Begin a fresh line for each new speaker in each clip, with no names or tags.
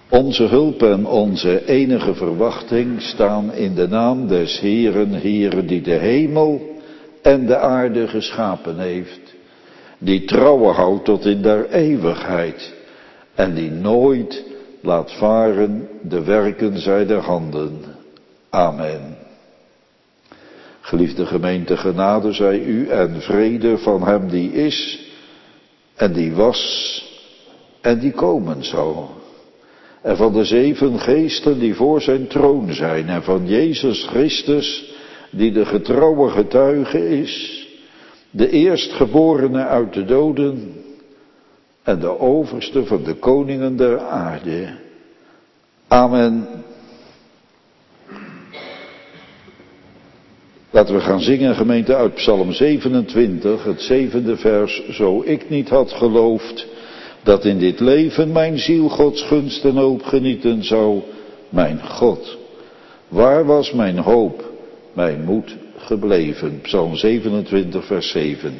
Onze hulp en onze enige verwachting staan in de naam des Heeren, Heere die de hemel en de aarde geschapen heeft, die trouwe houdt tot in der eeuwigheid en die nooit laat varen de werken zijner handen. Amen. Geliefde gemeente, genade zij u en vrede van hem die is en die was en die komen zal. En van de 7 geesten die voor zijn troon zijn en van Jezus Christus die de getrouwe getuige is, de eerstgeborene uit de doden en de overste van de koningen der aarde. Amen. Laten we gaan zingen, gemeente, uit Psalm 27, het 7e vers. Zo ik niet had geloofd dat in dit leven mijn ziel Gods gunst en hoop genieten zou, mijn God, waar was mijn hoop, mijn moed gebleven? Psalm 27, vers 7.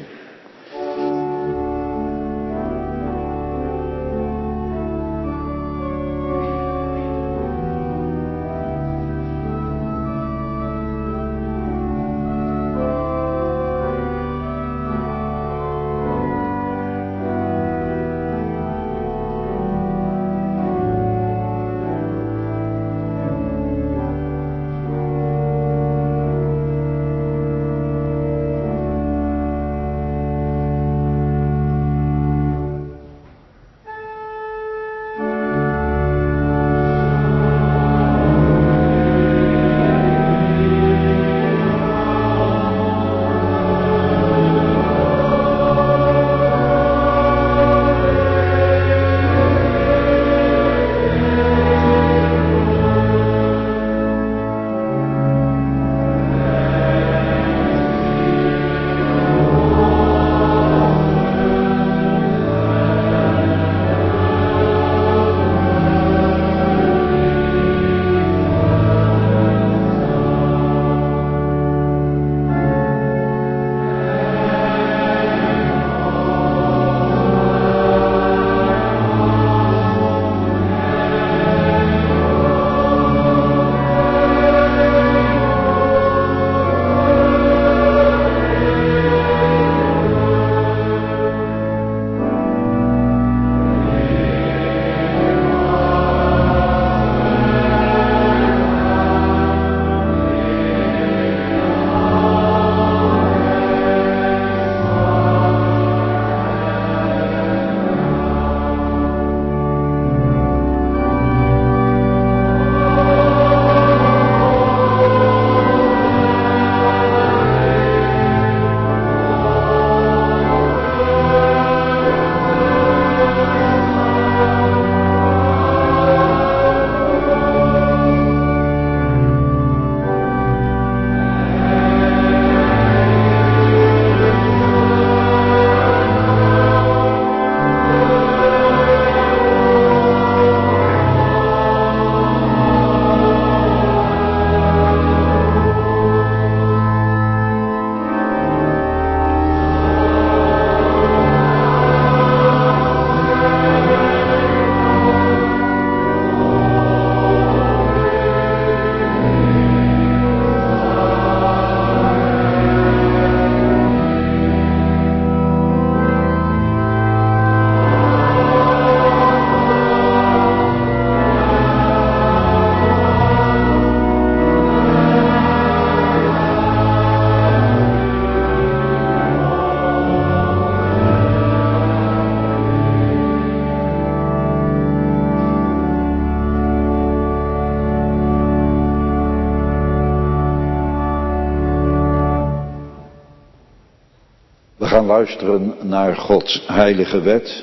gaan luisteren naar Gods heilige wet.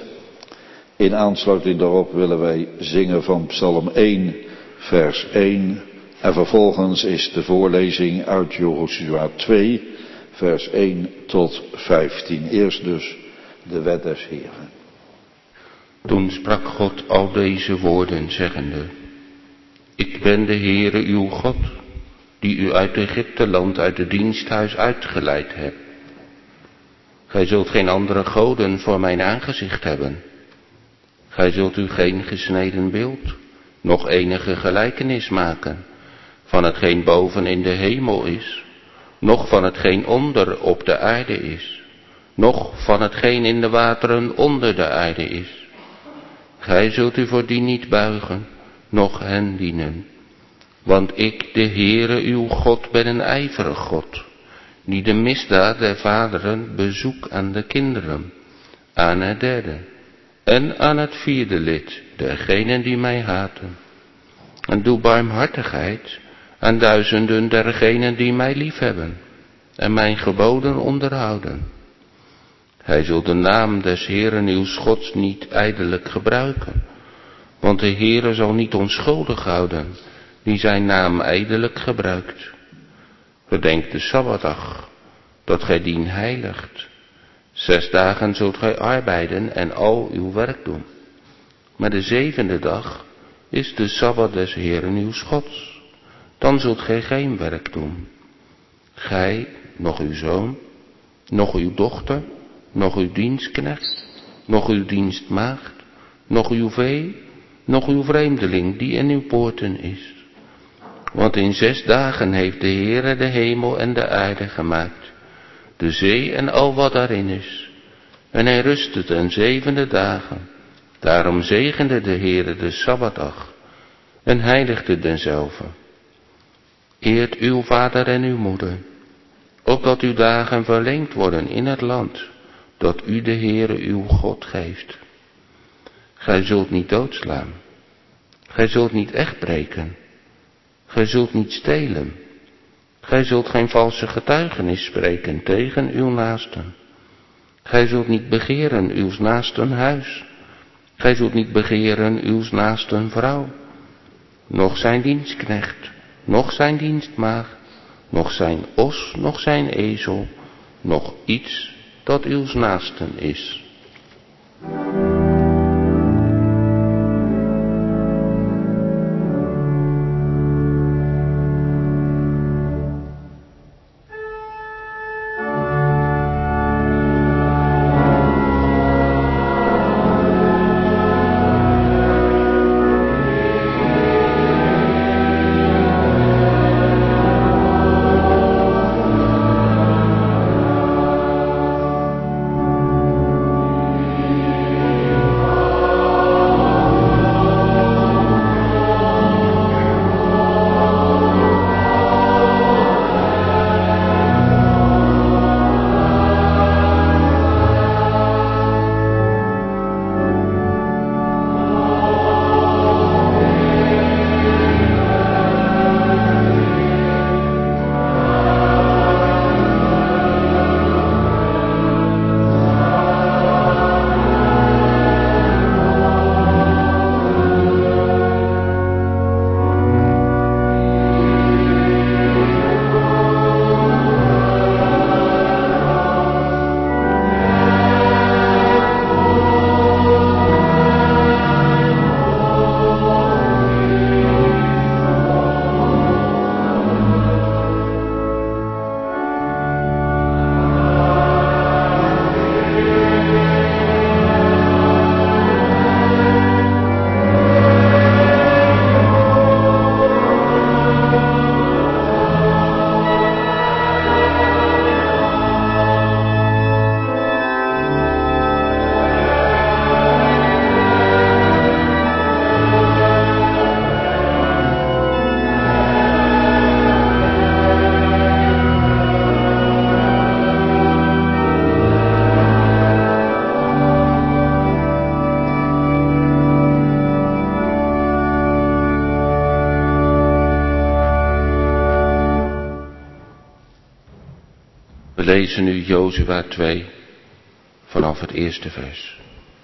In aansluiting daarop willen wij zingen van Psalm 1, vers 1. En vervolgens is de voorlezing uit Josua 2, vers 1 tot 15. Eerst dus de wet des Heeren.
Toen sprak God al deze woorden, zeggende: Ik ben de Heere uw God, die u uit Egypteland, uit het diensthuis uitgeleid hebt. Gij zult geen andere goden voor mijn aangezicht hebben. Gij zult u geen gesneden beeld, nog enige gelijkenis maken van hetgeen boven in de hemel is, noch van hetgeen onder op de aarde is, noch van hetgeen in de wateren onder de aarde is. Gij zult u voor die niet buigen, noch hen dienen. Want ik, de Heere uw God, ben een ijverig God, die de misdaad der vaderen bezoek aan de kinderen, aan het derde en aan het vierde lid dergenen die mij haten. En doe barmhartigheid aan duizenden dergenen die mij liefhebben en mijn geboden onderhouden. Gij zult de naam des Heeren uws Gods niet ijdelijk gebruiken, want de Heere zal niet onschuldig houden die zijn naam ijdelijk gebruikt. Gedenk de Sabbatdag, dat gij dien heiligt. 6 dagen zult gij arbeiden en al uw werk doen. Maar de 7e dag is de Sabbat des Heeren uws Gods. Dan zult gij geen werk doen. Gij, noch uw zoon, noch uw dochter, noch uw dienstknecht, noch uw dienstmaagd, noch uw vee, noch uw vreemdeling die in uw poorten is. Want in 6 dagen heeft de Heere de hemel en de aarde gemaakt, de zee en al wat daarin is. En hij rustte ten 7e dagen. Daarom zegende de Heere de Sabbatdag en heiligde denzelve. Eert uw vader en uw moeder, opdat uw dagen verlengd worden in het land dat u de Heere uw God geeft. Gij zult niet doodslaan. Gij zult niet echtbreken. Gij zult niet stelen. Gij zult geen valse getuigenis spreken tegen uw naasten. Gij zult niet begeren uw naasten huis. Gij zult niet begeren uw naasten vrouw, noch zijn dienstknecht, noch zijn dienstmaagd, noch zijn os, noch zijn ezel, noch iets dat uw naasten is. We lezen nu Jozua 2 vanaf het eerste vers.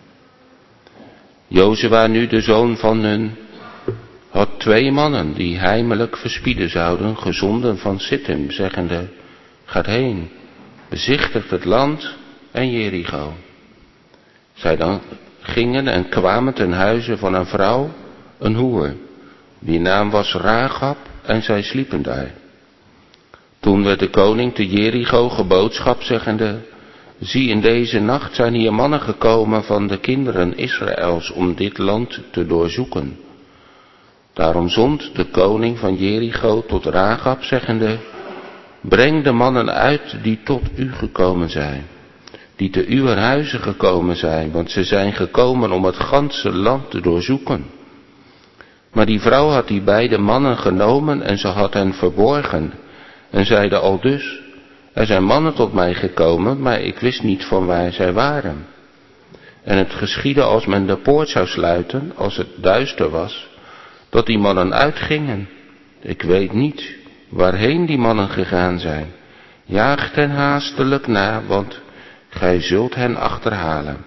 Jozua, nu de zoon van Nun, had 2 mannen die heimelijk verspieden zouden, gezonden van Sittim, zeggende: gaat heen, bezichtigt het land en Jericho. Zij dan gingen en kwamen ten huize van een vrouw, een hoer, die naam was Rahab, en zij sliepen daar. Toen werd de koning te Jericho geboodschap, zeggende: zie, in deze nacht zijn hier mannen gekomen van de kinderen Israëls om dit land te doorzoeken. Daarom zond de koning van Jericho tot Rahab, zeggende: breng de mannen uit die tot u gekomen zijn, die te uw huizen gekomen zijn, want ze zijn gekomen om het ganse land te doorzoeken. Maar die vrouw had die beide mannen genomen en ze had hen verborgen en zeide aldus: er zijn mannen tot mij gekomen, maar ik wist niet van waar zij waren. En het geschiedde als men de poort zou sluiten, als het duister was, dat die mannen uitgingen. Ik weet niet waarheen die mannen gegaan zijn. Jaagt hen haastelijk na, want gij zult hen achterhalen.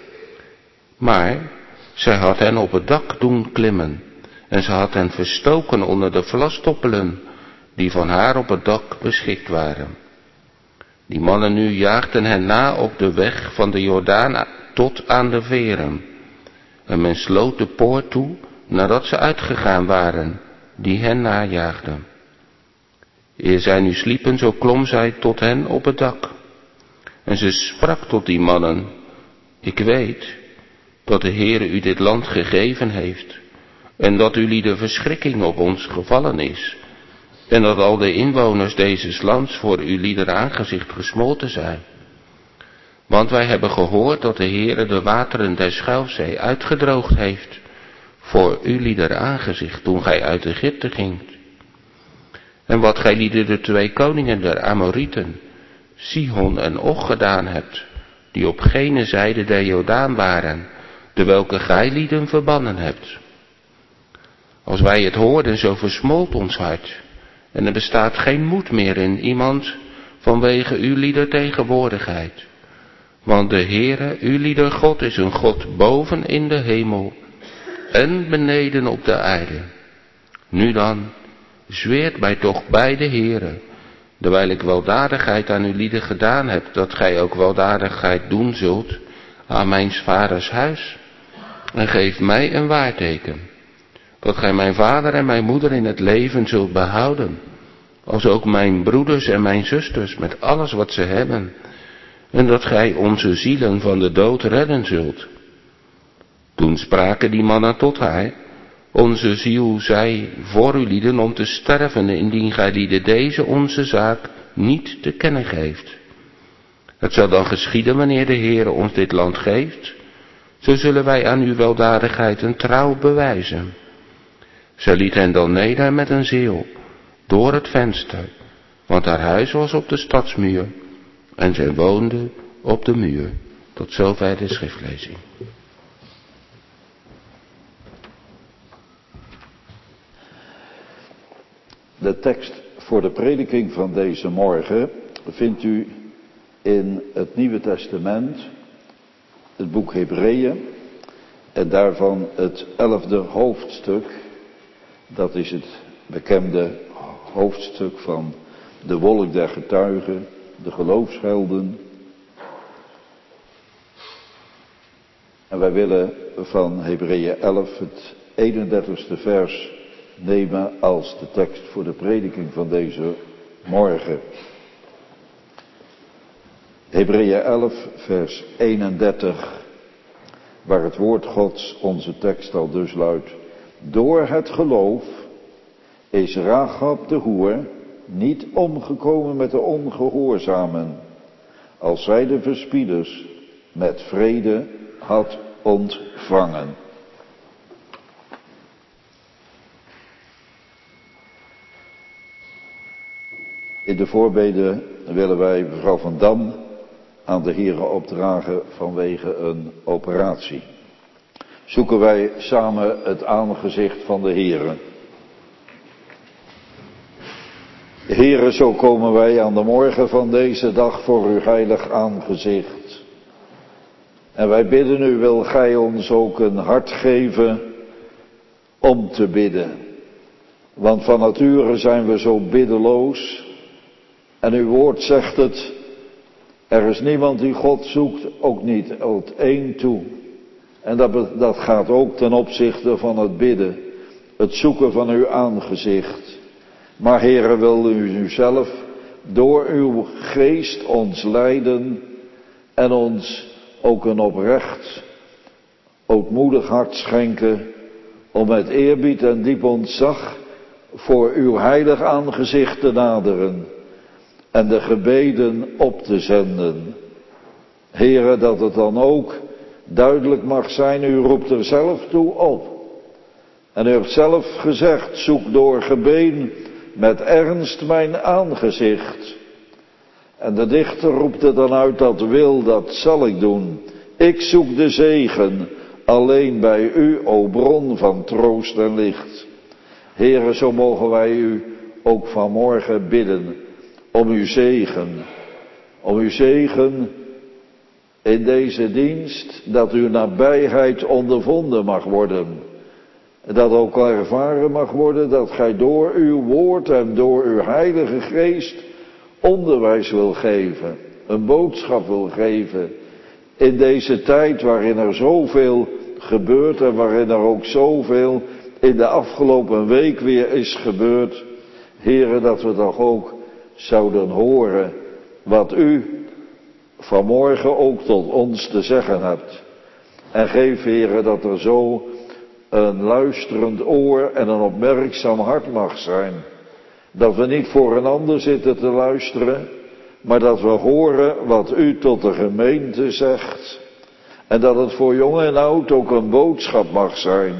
Maar zij had hen op het dak doen klimmen en ze had hen verstoken onder de vlastoppelen die van haar op het dak beschikt waren. Die mannen nu jaagden hen na op de weg van de Jordaan tot aan de veren. En men sloot de poort toe nadat ze uitgegaan waren, die hen najaagden. Eer zij nu sliepen, zo klom zij tot hen op het dak. En ze sprak tot die mannen: ik weet dat de Heere u dit land gegeven heeft, en dat jullie de verschrikking op ons gevallen is, en dat al de inwoners deze lands voor ulieder aangezicht gesmolten zijn. Want wij hebben gehoord dat de Heere de wateren der Schelfzee uitgedroogd heeft voor ulieder aangezicht toen gij uit Egypte gingt. En wat gij lieden de 2 koningen der Amorieten, Sihon en Og, gedaan hebt, die op gene zijde der Jordaan waren, de welke gij lieden verbannen hebt. Als wij het hoorden, zo versmolt ons hart, en er bestaat geen moed meer in iemand vanwege ulieder tegenwoordigheid. Want de Heere, ulieder God, is een God boven in de hemel en beneden op de aarde. Nu dan, zweert mij toch bij de Heere, terwijl ik weldadigheid aan ulieden gedaan heb, dat gij ook weldadigheid doen zult aan mijn vaders huis. En geef mij een waarteken, dat gij mijn vader en mijn moeder in het leven zult behouden, als ook mijn broeders en mijn zusters met alles wat ze hebben, en dat gij onze zielen van de dood redden zult. Toen spraken die mannen tot haar: onze ziel zij voor ulieden om te sterven, indien gij lieden deze onze zaak niet te kennen geeft. Het zal dan geschieden wanneer de Heere ons dit land geeft, zo zullen wij aan uw weldadigheid een trouw bewijzen. Zij liet hen dan neder met een ziel door het venster, want haar huis was op de stadsmuur en zij woonde op de muur. Tot zover de schriftlezing.
De tekst voor de prediking van deze morgen vindt u in het Nieuwe Testament, het boek Hebreeën, en daarvan het 11e hoofdstuk. Dat is het bekende hoofdstuk van de wolk der getuigen, de geloofshelden. En wij willen van Hebreeën 11 het 31ste vers nemen als de tekst voor de prediking van deze morgen. Hebreeën 11 vers 31, waar het woord Gods onze tekst al dus luidt: door het geloof is Rahab de hoer niet omgekomen met de ongehoorzamen, als zij de verspieders met vrede had ontvangen. In de voorbeden willen wij mevrouw Van Dam aan de Heere opdragen vanwege een operatie. Zoeken wij samen het aangezicht van de Heere. Heere, zo komen wij aan de morgen van deze dag voor uw heilig aangezicht. En wij bidden u, wil gij ons ook een hart geven om te bidden. Want van nature zijn we zo biddeloos. En uw woord zegt het, er is niemand die God zoekt, ook niet tot één toe. En dat gaat ook ten opzichte van het bidden, het zoeken van uw aangezicht. Maar Heere, wil u zelf door uw geest ons leiden en ons ook een oprecht, ootmoedig hart schenken om met eerbied en diep ontzag voor uw heilig aangezicht te naderen en de gebeden op te zenden. Heere, dat het dan ook duidelijk mag zijn, u roept er zelf toe op. En u hebt zelf gezegd, zoek door gebeden met ernst mijn aangezicht. En de dichter roept er dan uit, dat zal ik doen. Ik zoek de zegen, alleen bij u, o bron van troost en licht. Heere, zo mogen wij u ook vanmorgen bidden om uw zegen. Om uw zegen in deze dienst, dat uw nabijheid ondervonden mag worden. Dat ook ervaren mag worden dat gij door uw woord en door uw heilige geest onderwijs wil geven. Een boodschap wil geven. In deze tijd waarin er zoveel gebeurt en waarin er ook zoveel in de afgelopen week weer is gebeurd. Heere, dat we toch ook zouden horen wat u vanmorgen ook tot ons te zeggen hebt. En geef, Heere, dat er zo een luisterend oor en een opmerkzaam hart mag zijn. Dat we niet voor een ander zitten te luisteren, maar dat we horen wat u tot de gemeente zegt. En dat het voor jong en oud ook een boodschap mag zijn.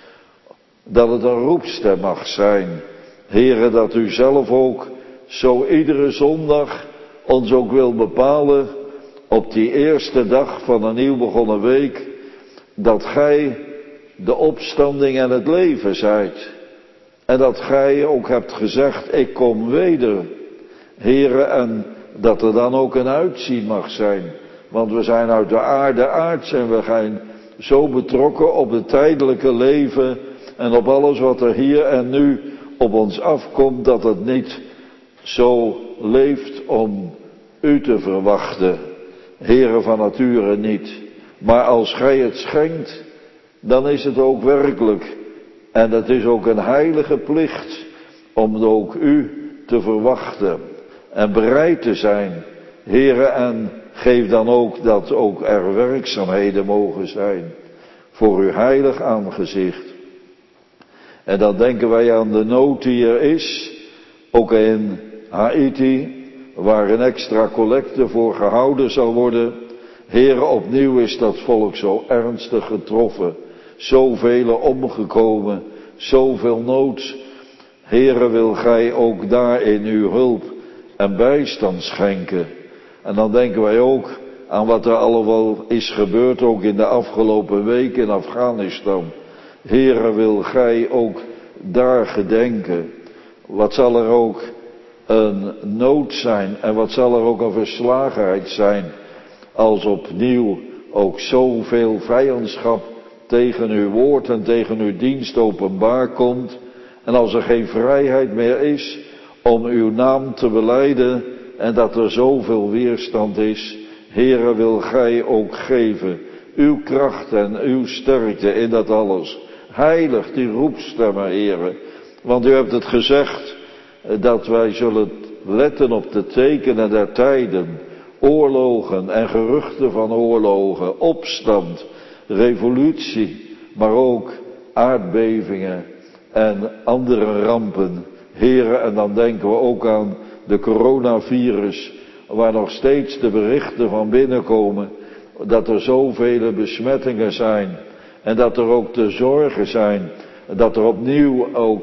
Dat het een roepstem mag zijn. Heere, dat u zelf ook zo iedere zondag ons ook wil bepalen op die eerste dag van een nieuw begonnen week, dat gij de opstanding en het leven zijt. En dat gij ook hebt gezegd, ik kom weder. Heere, en dat er dan ook een uitzien mag zijn. Want we zijn uit de aarde aards en we zijn zo betrokken op het tijdelijke leven en op alles wat er hier en nu op ons afkomt, dat het niet zo leeft om u te verwachten. Heere, van nature niet. Maar als gij het schenkt, dan is het ook werkelijk. En het is ook een heilige plicht om ook u te verwachten en bereid te zijn. Heere, en geef dan ook dat ook er werkzaamheden mogen zijn voor uw heilig aangezicht. En dan denken wij aan de nood die er is, ook in Haiti, waar een extra collecte voor gehouden zal worden. Heere, opnieuw is dat volk zo ernstig getroffen, zoveel omgekomen, zoveel nood. Heere, wil gij ook daarin uw hulp en bijstand schenken. En dan denken wij ook aan wat er allemaal is gebeurd, ook in de afgelopen week in Afghanistan. Heere, wil gij ook daar gedenken. Wat zal er ook een nood zijn en wat zal er ook een verslagenheid zijn als opnieuw ook zoveel vijandschap tegen uw woord en tegen uw dienst openbaar komt. En als er geen vrijheid meer is om uw naam te belijden en dat er zoveel weerstand is. Heere, wil gij ook geven uw kracht en uw sterkte in dat alles. Heilig die roepstemmen, Heere. Want u hebt het gezegd dat wij zullen letten op de tekenen der tijden. Oorlogen en geruchten van oorlogen, opstand, revolutie, maar ook aardbevingen en andere rampen. Heere, en dan denken we ook aan de coronavirus, waar nog steeds de berichten van binnenkomen, dat er zoveel besmettingen zijn en dat er ook de zorgen zijn, dat er opnieuw ook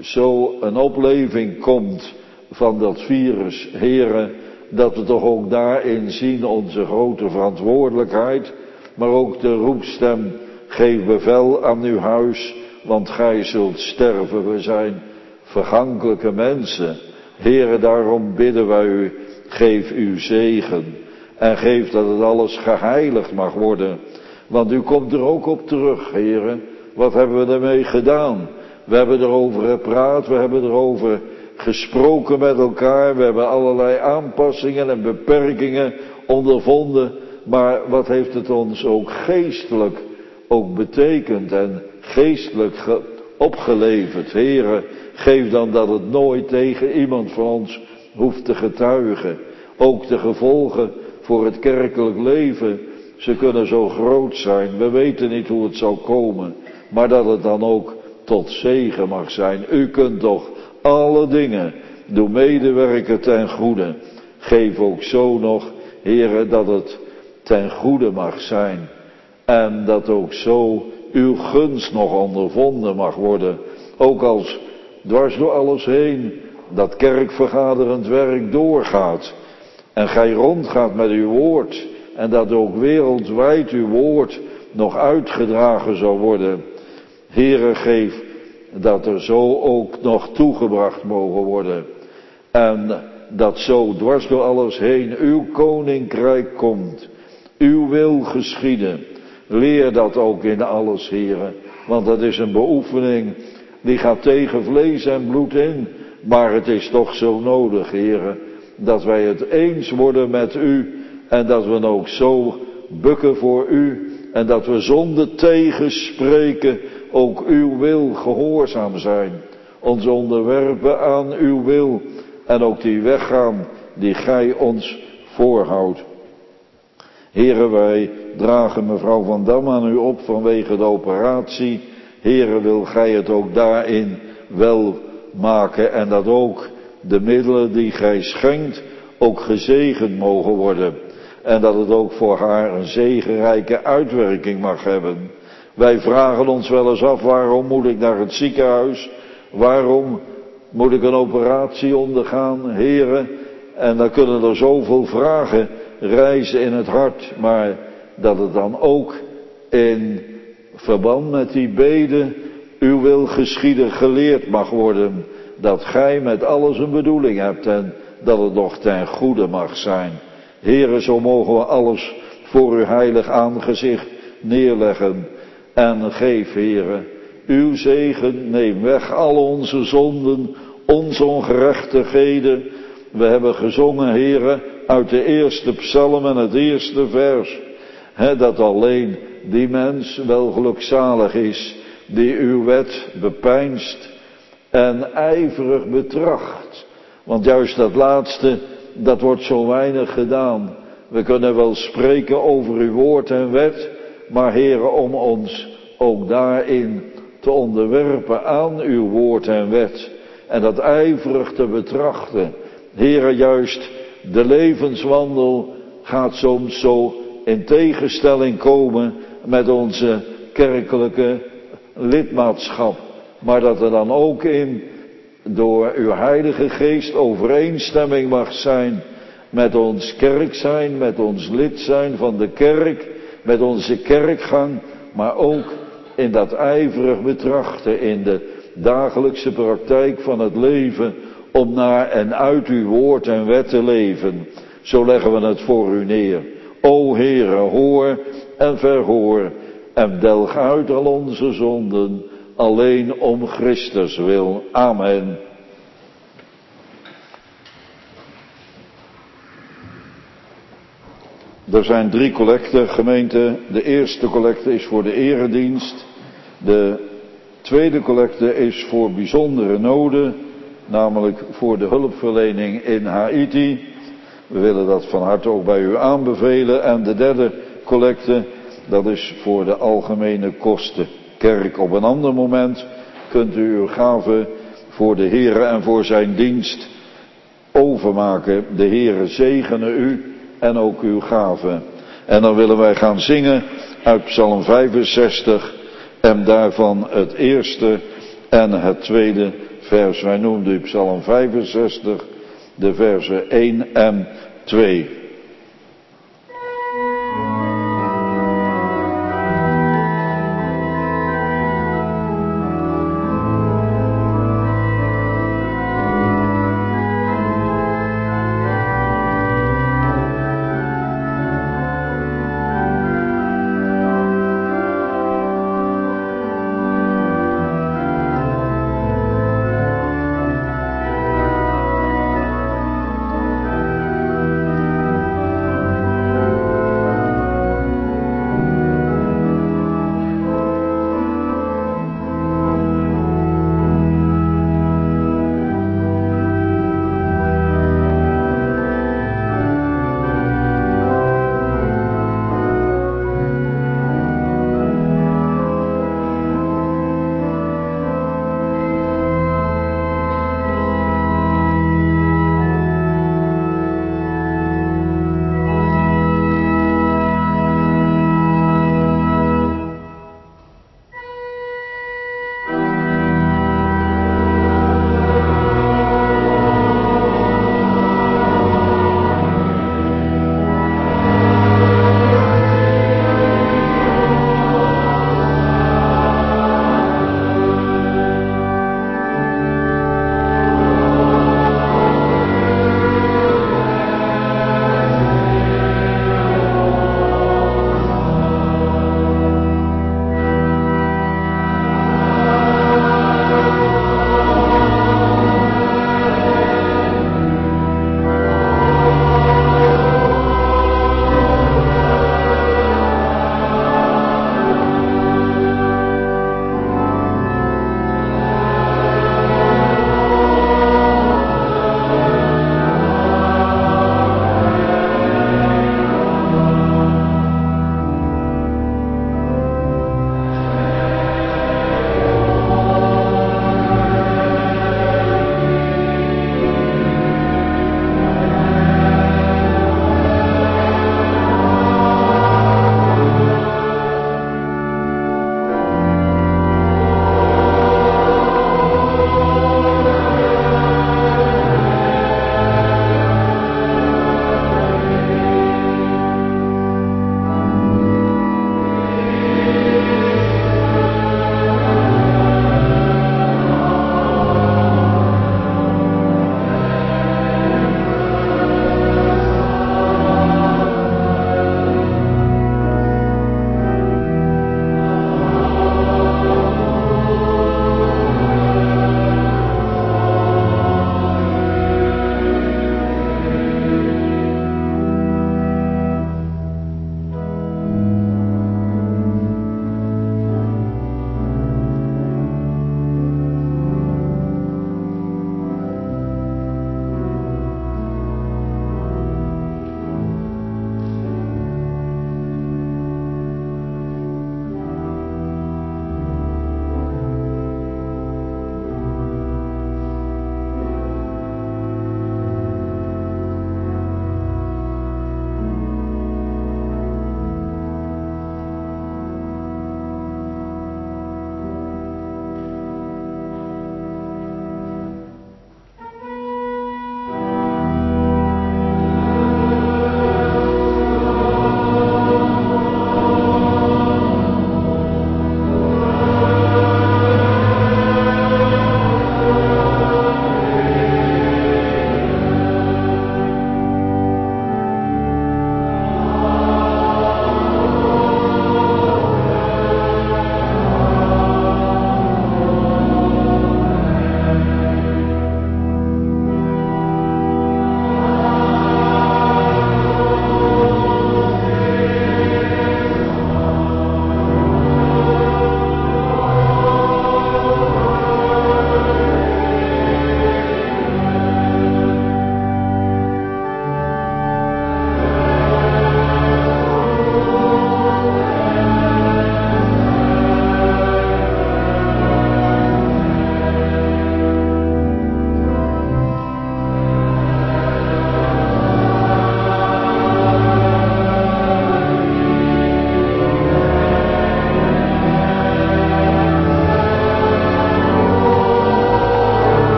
zo een opleving komt van dat virus. Heere, dat we toch ook daarin zien onze grote verantwoordelijkheid, maar ook de roepstem, geef bevel aan uw huis, want gij zult sterven. We zijn vergankelijke mensen. Heere, daarom bidden wij u, geef uw zegen en geef dat het alles geheiligd mag worden. Want u komt er ook op terug, Heere. Wat hebben we ermee gedaan? We hebben erover gepraat, we hebben erover gesproken met elkaar, we hebben allerlei aanpassingen en beperkingen ondervonden, maar wat heeft het ons ook geestelijk ook betekend en geestelijk opgeleverd? Heere, geef dan dat het nooit tegen iemand van ons hoeft te getuigen. Ook de gevolgen voor het kerkelijk leven Ze kunnen zo groot zijn, we weten niet hoe het zal komen, maar dat het dan ook tot zegen mag zijn. U kunt toch alle dingen doen medewerken ten goede. Geef ook zo nog, Heere, dat het ten goede mag zijn. En dat ook zo uw gunst nog ondervonden mag worden. Ook als dwars door alles heen dat kerkvergaderend werk doorgaat. En gij rondgaat met uw woord. En dat ook wereldwijd uw woord nog uitgedragen zal worden. Heere, geef dat er zo ook nog toegebracht mogen worden. En dat zo dwars door alles heen uw koninkrijk komt. Uw wil geschieden. Leer dat ook in alles, Heere. Want dat is een beoefening die gaat tegen vlees en bloed in. Maar het is toch zo nodig, Heere, dat wij het eens worden met u. En dat we ook zo bukken voor u. En dat we zonder tegenspreken ook uw wil gehoorzaam zijn. Ons onderwerpen aan uw wil. En ook die weg gaan die gij ons voorhoudt. Heere, wij dragen mevrouw Van Dam aan u op vanwege de operatie. Heere, wil gij het ook daarin wel maken en dat ook de middelen die gij schenkt ook gezegend mogen worden. En dat het ook voor haar een zegenrijke uitwerking mag hebben. Wij vragen ons wel eens af, waarom moet ik naar het ziekenhuis? Waarom moet ik een operatie ondergaan, Heere? En dan kunnen er zoveel vragen rijzen in het hart, maar dat het dan ook in verband met die beden uw wil geschieden geleerd mag worden. Dat gij met alles een bedoeling hebt en dat het nog ten goede mag zijn. Heere, zo mogen we alles voor uw heilig aangezicht neerleggen. En geef, Heere, uw zegen, neem weg al onze zonden, onze ongerechtigheden. We hebben gezongen, Heere, uit de eerste psalm en het eerste vers, dat alleen die mens wel gelukzalig is, die uw wet bepeinst en ijverig betracht. Want juist dat laatste, dat wordt zo weinig gedaan. We kunnen wel spreken over uw woord en wet, maar Heere, om ons ook daarin te onderwerpen aan uw woord en wet. En dat ijverig te betrachten. Heere, juist de levenswandel gaat soms zo in tegenstelling komen met onze kerkelijke lidmaatschap. Maar dat er dan ook in door uw Heilige Geest overeenstemming mag zijn met ons kerk zijn, met ons lid zijn van de kerk, met onze kerkgang, maar ook in dat ijverig betrachten, in de dagelijkse praktijk van het leven, om naar en uit uw woord en wet te leven. Zo leggen we het voor u neer. O Heere, hoor en verhoor en delg uit al onze zonden, alleen om Christus wil. Amen. Er zijn 3 collecten, gemeente. De eerste collecte is voor de eredienst. De tweede collecte is voor bijzondere noden, namelijk voor de hulpverlening in Haiti. We willen dat van harte ook bij u aanbevelen. En de derde collecte, dat is voor de algemene kosten. Kerk, op een ander moment kunt u uw gave voor de Heere en voor zijn dienst overmaken. De Heere zegene u en ook uw gave. En dan willen wij gaan zingen uit Psalm 65 en daarvan het eerste en het tweede vers. Wij noemden u Psalm 65, de versen 1 en 2.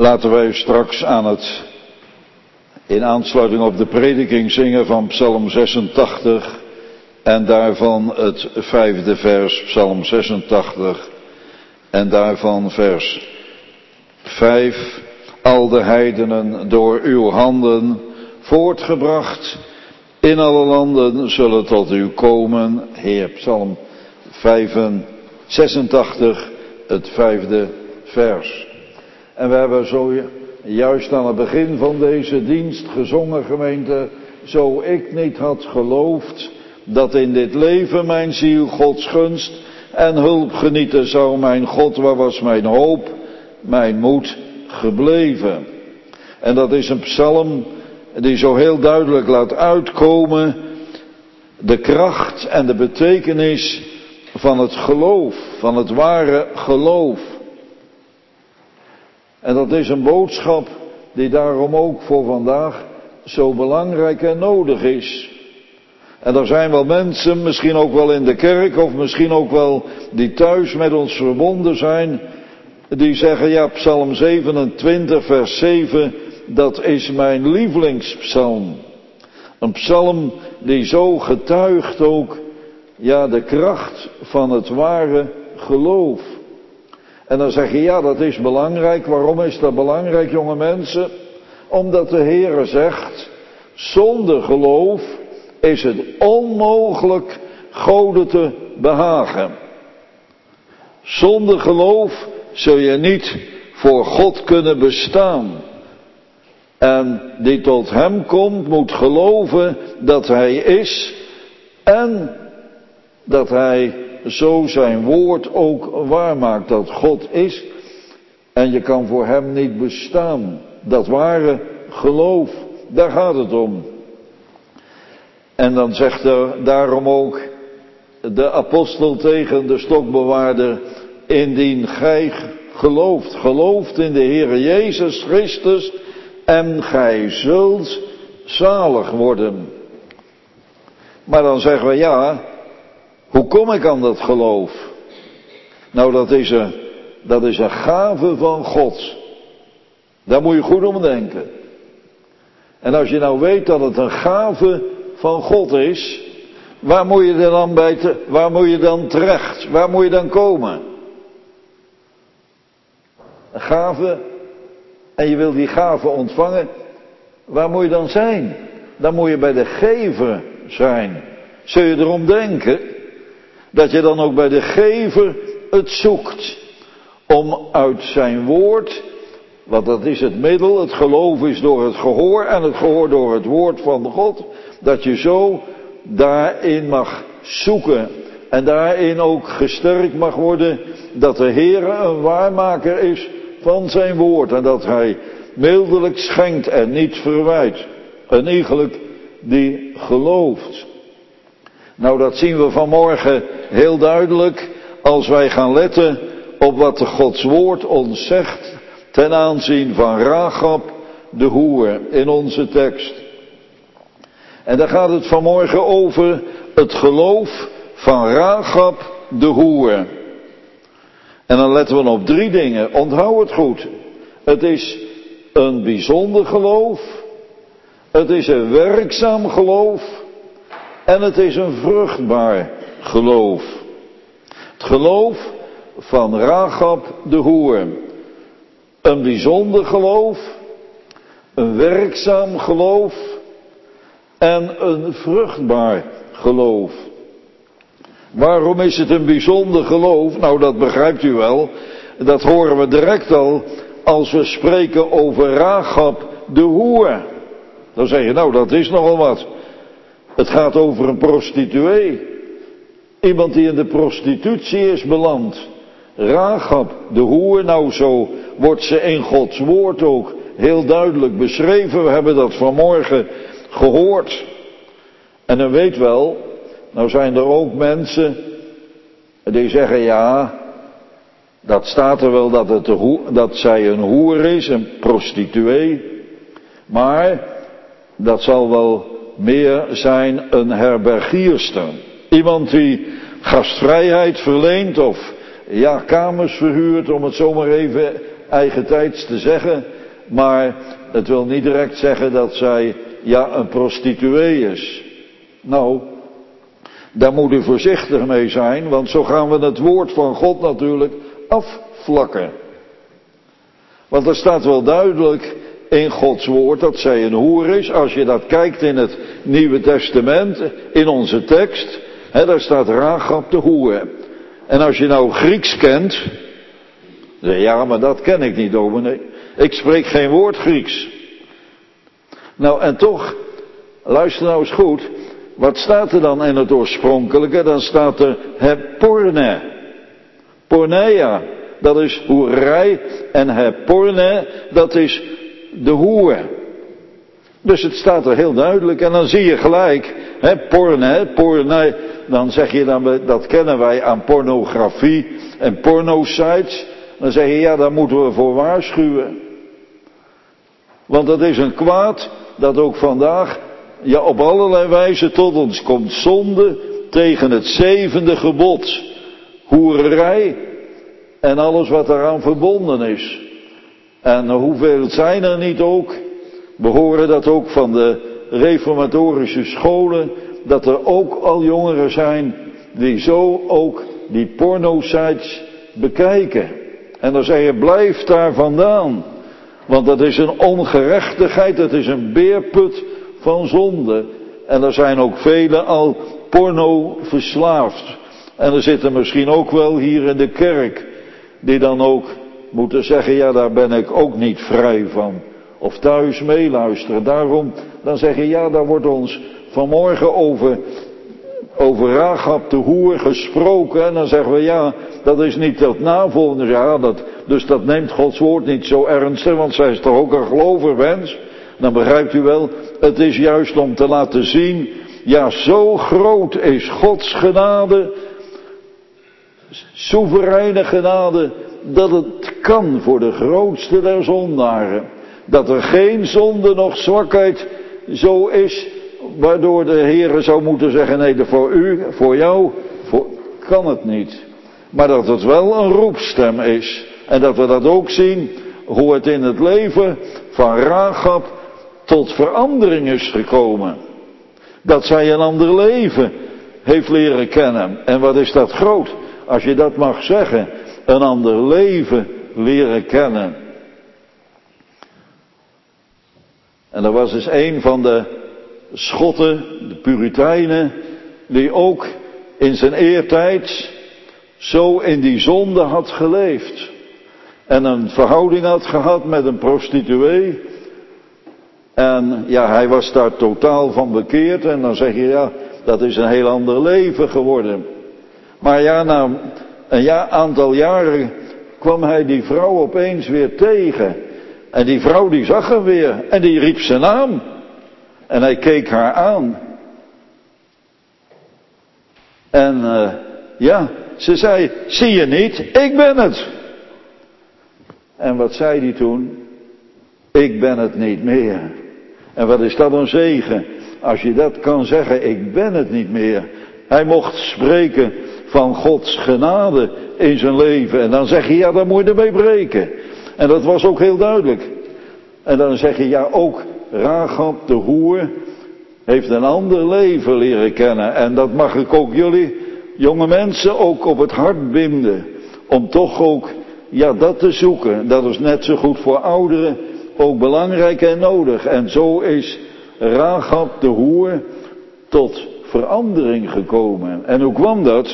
Laten wij straks in aansluiting op de prediking zingen van Psalm 86 en daarvan het 5e vers, Psalm 86 en daarvan vers 5. Al de heidenen door uw handen voortgebracht, in alle landen zullen tot u komen, Heer. Psalm 86, het 5e vers. En we hebben zo juist aan het begin van deze dienst gezongen, gemeente, zo ik niet had geloofd dat in dit leven mijn ziel Gods gunst en hulp genieten zou, mijn God, waar was mijn hoop, mijn moed gebleven. En dat is een psalm die zo heel duidelijk laat uitkomen de kracht en de betekenis van het geloof, van het ware geloof. En dat is een boodschap die daarom ook voor vandaag zo belangrijk en nodig is. En er zijn wel mensen, misschien ook wel in de kerk of misschien ook wel die thuis met ons verbonden zijn, die zeggen, ja, Psalm 27 vers 7, dat is mijn lievelingspsalm. Een psalm die zo getuigt ook, ja, de kracht van het ware geloof. En dan zeg je, ja, dat is belangrijk. Waarom is dat belangrijk, jonge mensen? Omdat de Heere zegt, zonder geloof is het onmogelijk Gode te behagen. Zonder geloof zul je niet voor God kunnen bestaan. En die tot hem komt, moet geloven dat hij is en dat hij zo zijn woord ook waarmaakt, dat God is en je kan voor hem niet bestaan. Dat ware geloof, daar gaat het om. En dan zegt er daarom ook de apostel tegen de stokbewaarder, indien gij gelooft in de Heere Jezus Christus en gij zult zalig worden. Maar dan zeggen we, ja, hoe kom ik aan dat geloof? Nou, dat is een gave van God. Daar moet je goed om denken. En als je nou weet dat het een gave van God is, waar moet je dan terecht? Waar moet je dan komen? Een gave, en je wil die gave ontvangen, waar moet je dan zijn? Dan moet je bij de gever zijn. Zul je erom denken dat je dan ook bij de gever het zoekt om uit zijn woord, want dat is het middel, het geloof is door het gehoor en het gehoor door het woord van God, dat je zo daarin mag zoeken en daarin ook gesterkt mag worden dat de Heere een waarmaker is van zijn woord en dat hij mildelijk schenkt en niet verwijt. Een iegelijk die gelooft. Nou, dat zien we vanmorgen heel duidelijk als wij gaan letten op wat de Gods woord ons zegt ten aanzien van Rachab de hoer in onze tekst. En daar gaat het vanmorgen over het geloof van Rachab de hoer. En dan letten we op 3 dingen. Onthoud het goed. Het is een bijzonder geloof. Het is een werkzaam geloof. En het is een vruchtbaar geloof. Het geloof van Rachab de hoer. Een bijzonder geloof. Een werkzaam geloof. En een vruchtbaar geloof. Waarom is het een bijzonder geloof? Nou, dat begrijpt u wel. Dat horen we direct al als we spreken over Rachab de hoer. Dan zeg je, nou, dat is nogal wat. Het gaat over een prostituee. Iemand die in de prostitutie is beland. Rachab de hoer, nou zo wordt ze in Gods woord ook heel duidelijk beschreven. We hebben dat vanmorgen gehoord. En u weet wel, nou zijn er ook mensen die zeggen, ja, dat staat er wel dat zij een hoer is, een prostituee. Maar dat zal wel meer zijn een herbergierster. Iemand die gastvrijheid verleent of ja, kamers verhuurt, om het zomaar even eigentijds te zeggen, maar het wil niet direct zeggen dat zij een prostituee is. Nou, daar moet u voorzichtig mee zijn, want zo gaan we het woord van God natuurlijk afvlakken. Want er staat wel duidelijk in Gods woord dat zij een hoer is. Als je dat kijkt in het Nieuwe Testament, in onze tekst, daar staat Rachab de hoer. En als je nou Grieks kent, ja, maar dat ken ik niet, dominee. Ik spreek geen woord Grieks. Nou, en toch, luister nou eens goed. Wat staat er dan in het oorspronkelijke? Dan staat er heporne. Porneia, dat is hoerij. En heporne, dat is de hoer. Dus het staat er heel duidelijk. En dan zie je gelijk, porne, dan zeg je, dat kennen wij aan pornografie en pornosites. Dan zeg je, daar moeten we voor waarschuwen. Want dat is een kwaad dat ook vandaag op allerlei wijze tot ons komt. Zonde tegen het 7e gebod. Hoererij en alles wat daaraan verbonden is. En hoeveel zijn er niet ook? We horen dat ook van de reformatorische scholen, dat er ook al jongeren zijn die zo ook die pornosites bekijken. En dan zeg je, blijf daar vandaan. Want dat is een ongerechtigheid, dat is een beerput van zonde. En er zijn ook velen al porno verslaafd. En er zitten misschien ook wel hier in de kerk, die dan ook moeten zeggen, daar ben ik ook niet vrij van. Of thuis meeluisteren. Daarom, dan zeg je, daar wordt ons vanmorgen over Rachab de hoer gesproken. En dan zeggen we, dat is niet dat navolgen. Dus dat neemt Gods woord niet zo ernstig, want zij is toch ook een geloverwens. Dan begrijpt u wel, het is juist om te laten zien, zo groot is Gods genade, soevereine genade, dat het kan voor de grootste der zondaren. Dat er geen zonde nog zwakheid zo is, waardoor de Heere zou moeten zeggen, nee, voor u, voor jou, kan het niet. Maar dat het wel een roepstem is. En dat we dat ook zien, hoe het in het leven van Rachab tot verandering is gekomen. Dat zij een ander leven heeft leren kennen. En wat is dat groot, als je dat mag zeggen, een ander leven leren kennen. En er was dus een van de Schotten, de Puritijnen, die ook in zijn eertijds zo in die zonde had geleefd. En een verhouding had gehad met een prostituee. En hij was daar totaal van bekeerd. En dan zeg je, dat is een heel ander leven geworden. Maar na een aantal jaren kwam hij die vrouw opeens weer tegen. En die vrouw die zag hem weer. En die riep zijn naam. En hij keek haar aan. En ze zei, zie je niet, ik ben het. En wat zei hij toen? Ik ben het niet meer. En wat is dat een zegen, als je dat kan zeggen, ik ben het niet meer. Hij mocht spreken van Gods genade in zijn leven. En dan zeg je, dan moet je ermee breken. En dat was ook heel duidelijk. En dan zeg je, ook Rachab de hoer heeft een ander leven leren kennen. En dat mag ik ook jullie, jonge mensen, ook op het hart binden. Om toch ook, dat te zoeken. Dat is net zo goed voor ouderen ook belangrijk en nodig. En zo is Rachab de hoer tot verandering gekomen. En hoe kwam dat?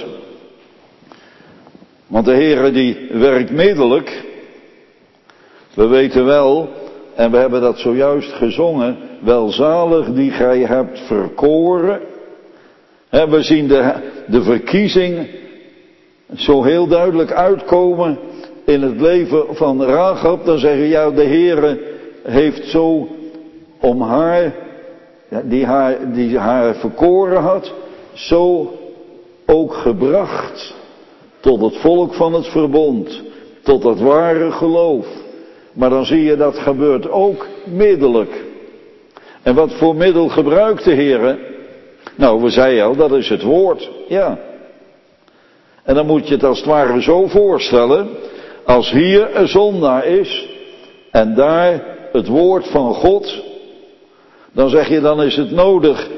Want de Heere die werkt middelijk. We weten wel, en we hebben dat zojuist gezongen, welzalig die gij hebt verkoren. We zien de verkiezing zo heel duidelijk uitkomen in het leven van Rachab. Dan zeggen we, de Heere heeft zo om haar, die haar verkoren had, zo ook gebracht tot het volk van het verbond, tot het ware geloof. Maar dan zie je dat gebeurt ook middelijk. En wat voor middel gebruikt de Heere? Nou, we zeiden al, dat is het woord. Ja. En dan moet je het als het ware zo voorstellen. Als hier een zondaar is en daar het woord van God, dan zeg je, dan is het nodig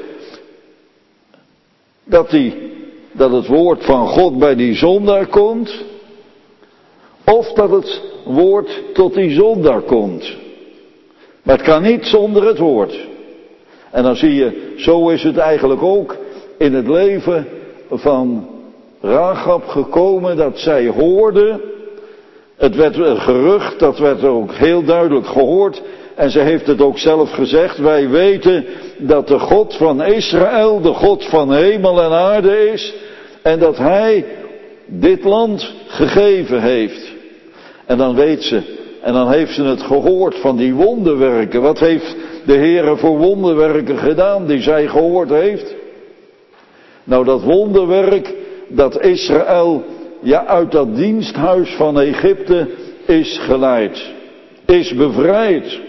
dat het woord van God bij die zondaar komt, of dat het woord tot die zondaar komt. Maar het kan niet zonder het woord. En dan zie je, zo is het eigenlijk ook in het leven van Rachab gekomen, dat zij hoorde. Het werd een gerucht, dat werd ook heel duidelijk gehoord. En ze heeft het ook zelf gezegd, wij weten dat de God van Israël, de God van hemel en aarde is. En dat Hij dit land gegeven heeft. En dan weet ze, en dan heeft ze het gehoord van die wonderwerken. Wat heeft de Heere voor wonderwerken gedaan die zij gehoord heeft? Nou, dat wonderwerk dat Israël uit dat diensthuis van Egypte is geleid, is bevrijd.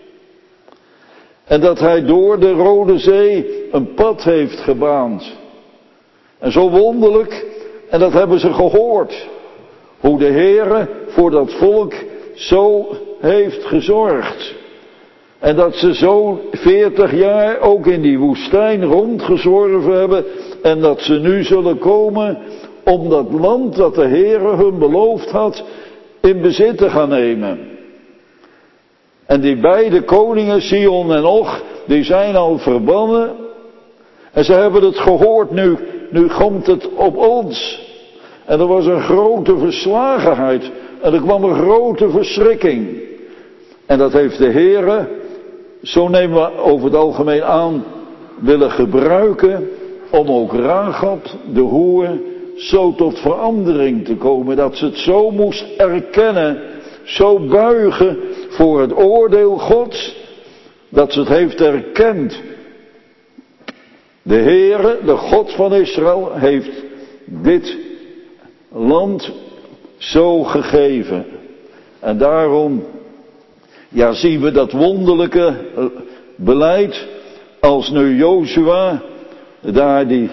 En dat hij door de Rode Zee een pad heeft gebaand. En zo wonderlijk, en dat hebben ze gehoord, hoe de Heere voor dat volk zo heeft gezorgd. En dat ze zo 40 jaar ook in die woestijn rondgezworven hebben. En dat ze nu zullen komen om dat land dat de Heere hun beloofd had in bezit te gaan nemen. En die beide koningen, Sion en Og, die zijn al verbannen. En ze hebben het gehoord, nu komt het op ons. En er was een grote verslagenheid. En er kwam een grote verschrikking. En dat heeft de Heere, zo nemen we over het algemeen aan, willen gebruiken om ook Rachab, de hoer, zo tot verandering te komen. Dat ze het zo moest erkennen, zo buigen voor het oordeel Gods, dat ze het heeft erkend. De Heere, de God van Israël, heeft dit land zo gegeven. En daarom, zien we dat wonderlijke beleid, als nu Jozua daar die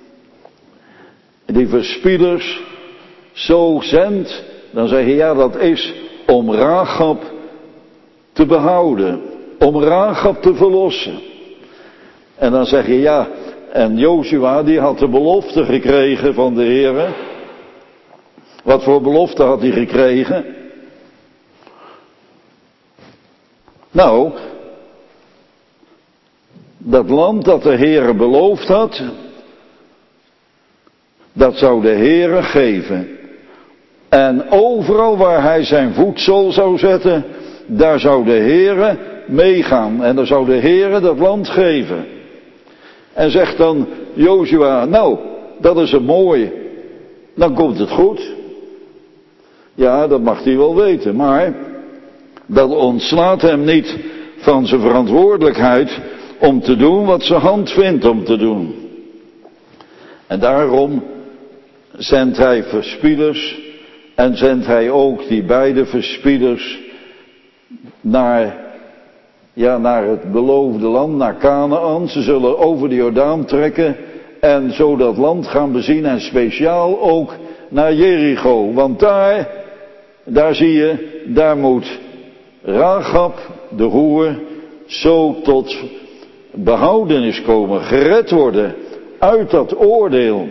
verspieders zo zendt, dan zeg je, dat is om Rachab te behouden, om Rachab te verlossen. En dan zeg je, en Jozua die had de belofte gekregen van de Heere. Wat voor belofte had hij gekregen? Nou, dat land dat de Heere beloofd had, dat zou de Heere geven. En overal waar hij zijn voedsel zou zetten, daar zou de Heere meegaan. En dan zou de Heere dat land geven. En zegt dan Jozua, dat is het mooie. Dan komt het goed. Ja, dat mag hij wel weten, maar dat ontslaat hem niet van zijn verantwoordelijkheid om te doen wat zijn hand vindt om te doen. En daarom zendt hij verspieders en zendt hij ook die beide verspieders naar het beloofde land, naar Kanaän. Ze zullen over de Jordaan trekken en zo dat land gaan bezien en speciaal ook naar Jericho. Want daar zie je, daar moet Rachab, de hoer, zo tot behoudenis komen, gered worden uit dat oordeel.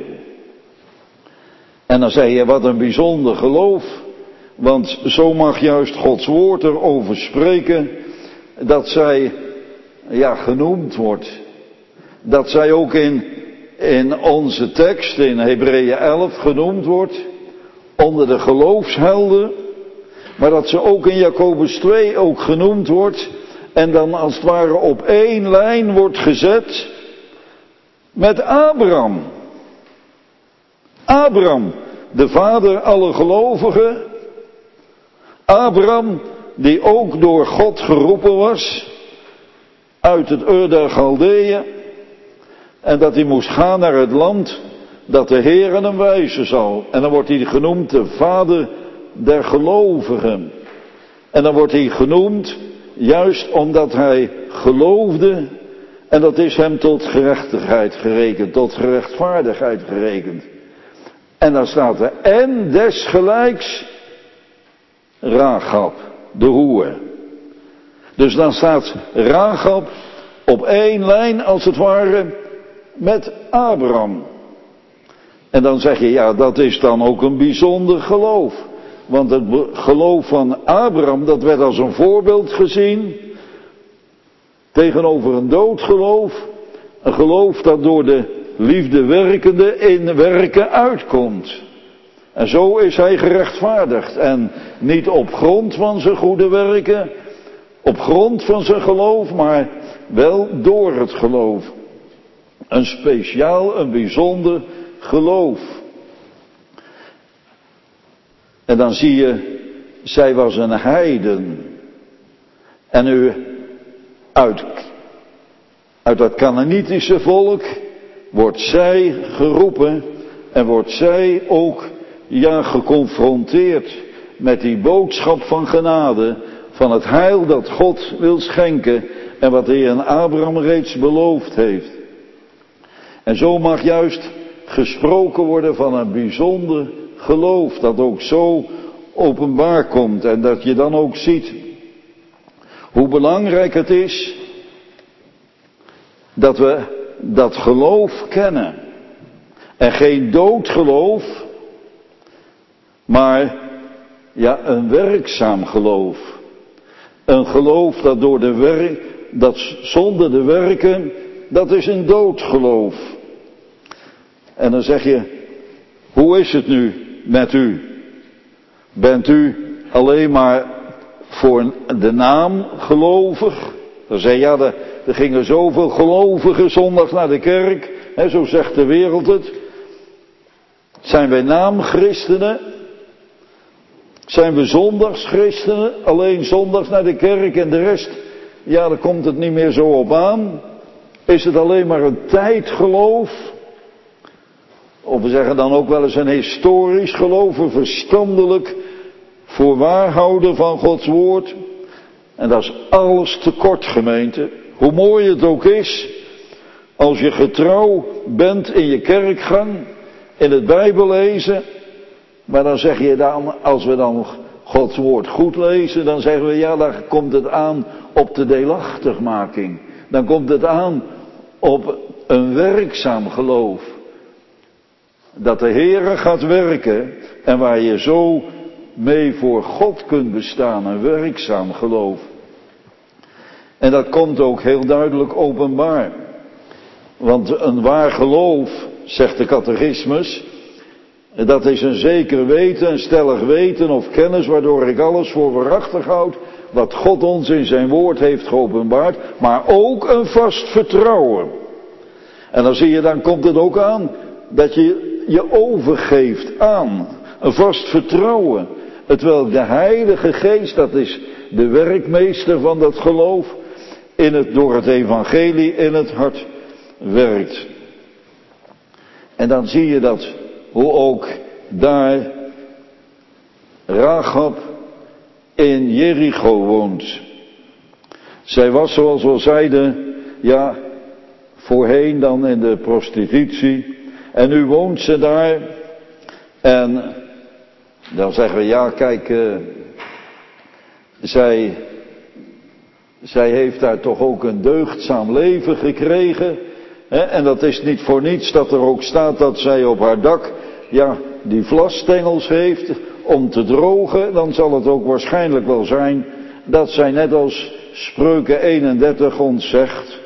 En dan zeg je, wat een bijzonder geloof, want zo mag juist Gods woord erover spreken, dat zij, genoemd wordt. Dat zij ook in onze tekst, in Hebreeën 11, genoemd wordt, onder de geloofshelden, maar dat ze ook in Jacobus 2 ook genoemd wordt, en dan als het ware op één lijn wordt gezet met Abraham. Abraham, de vader aller gelovigen. Abraham, die ook door God geroepen was uit het Ur der Galdeeën. En dat hij moest gaan naar het land dat de Heere hem wijzen zal. En dan wordt hij genoemd de vader der gelovigen. En dan wordt hij genoemd juist omdat hij geloofde. En dat is hem tot gerechtigheid gerekend, tot gerechtvaardigheid gerekend. En dan staat er, en desgelijks Rachab, de hoer. Dus dan staat Rachab op één lijn als het ware met Abraham. En dan zeg je, ja, dat is dan ook een bijzonder geloof. Want het geloof van Abraham, dat werd als een voorbeeld gezien tegenover een doodgeloof. Een geloof dat door de liefde werkende in werken uitkomt. En zo is hij gerechtvaardigd. En niet op grond van zijn goede werken, op grond van zijn geloof, maar wel door het geloof. Een speciaal, een bijzonder geloof. En dan zie je, zij was een heiden. En nu uit dat Kanaanitische volk wordt zij geroepen en wordt zij ook geconfronteerd met die boodschap van genade, van het heil dat God wil schenken en wat hij aan Abraham reeds beloofd heeft. En zo mag juist gesproken worden van een bijzonder geloof dat ook zo openbaar komt en dat je dan ook ziet hoe belangrijk het is dat we dat geloof kennen. En geen doodgeloof, maar een werkzaam geloof. Een geloof dat dat zonder de werken, dat is een doodgeloof. En dan zeg je, hoe is het nu met u? Bent u alleen maar voor de naam gelovig? Dan zei er gingen zoveel gelovigen zondag naar de kerk. Zo zegt de wereld het. Zijn wij naamchristenen? Zijn we zondagschristenen? Alleen zondags naar de kerk en de rest, daar komt het niet meer zo op aan. Is het alleen maar een tijdgeloof? Of we zeggen dan ook wel eens een historisch geloof, een verstandelijk voorwaarhouden van Gods woord. En dat is alles tekort, gemeente. Hoe mooi het ook is, als je getrouw bent in je kerkgang, in het Bijbellezen. Maar dan zeg je dan, als we dan Gods woord goed lezen, dan zeggen we, dan komt het aan op de deelachtigmaking. Dan komt het aan op een werkzaam geloof. Dat de Heere gaat werken en waar je zo mee voor God kunt bestaan, een werkzaam geloof. En dat komt ook heel duidelijk openbaar. Want een waar geloof, zegt de catechismus, dat is een zeker weten, een stellig weten of kennis waardoor ik alles voor waarachtig houd wat God ons in zijn woord heeft geopenbaard, maar ook een vast vertrouwen. En dan zie je, dan komt het ook aan dat je je overgeeft aan een vast vertrouwen. Terwijl de Heilige Geest, dat is de werkmeester van dat geloof, door het evangelie in het hart werkt. En dan zie je dat, hoe ook daar Rachab in Jericho woont. Zij was, zoals we al zeiden, voorheen dan in de prostitutie. En nu woont ze daar. En dan zeggen we, kijk, zij heeft daar toch ook een deugdzaam leven gekregen. En dat is niet voor niets dat er ook staat dat zij op haar dak, die vlasstengels heeft om te drogen. Dan zal het ook waarschijnlijk wel zijn dat zij net als Spreuken 31 ons zegt,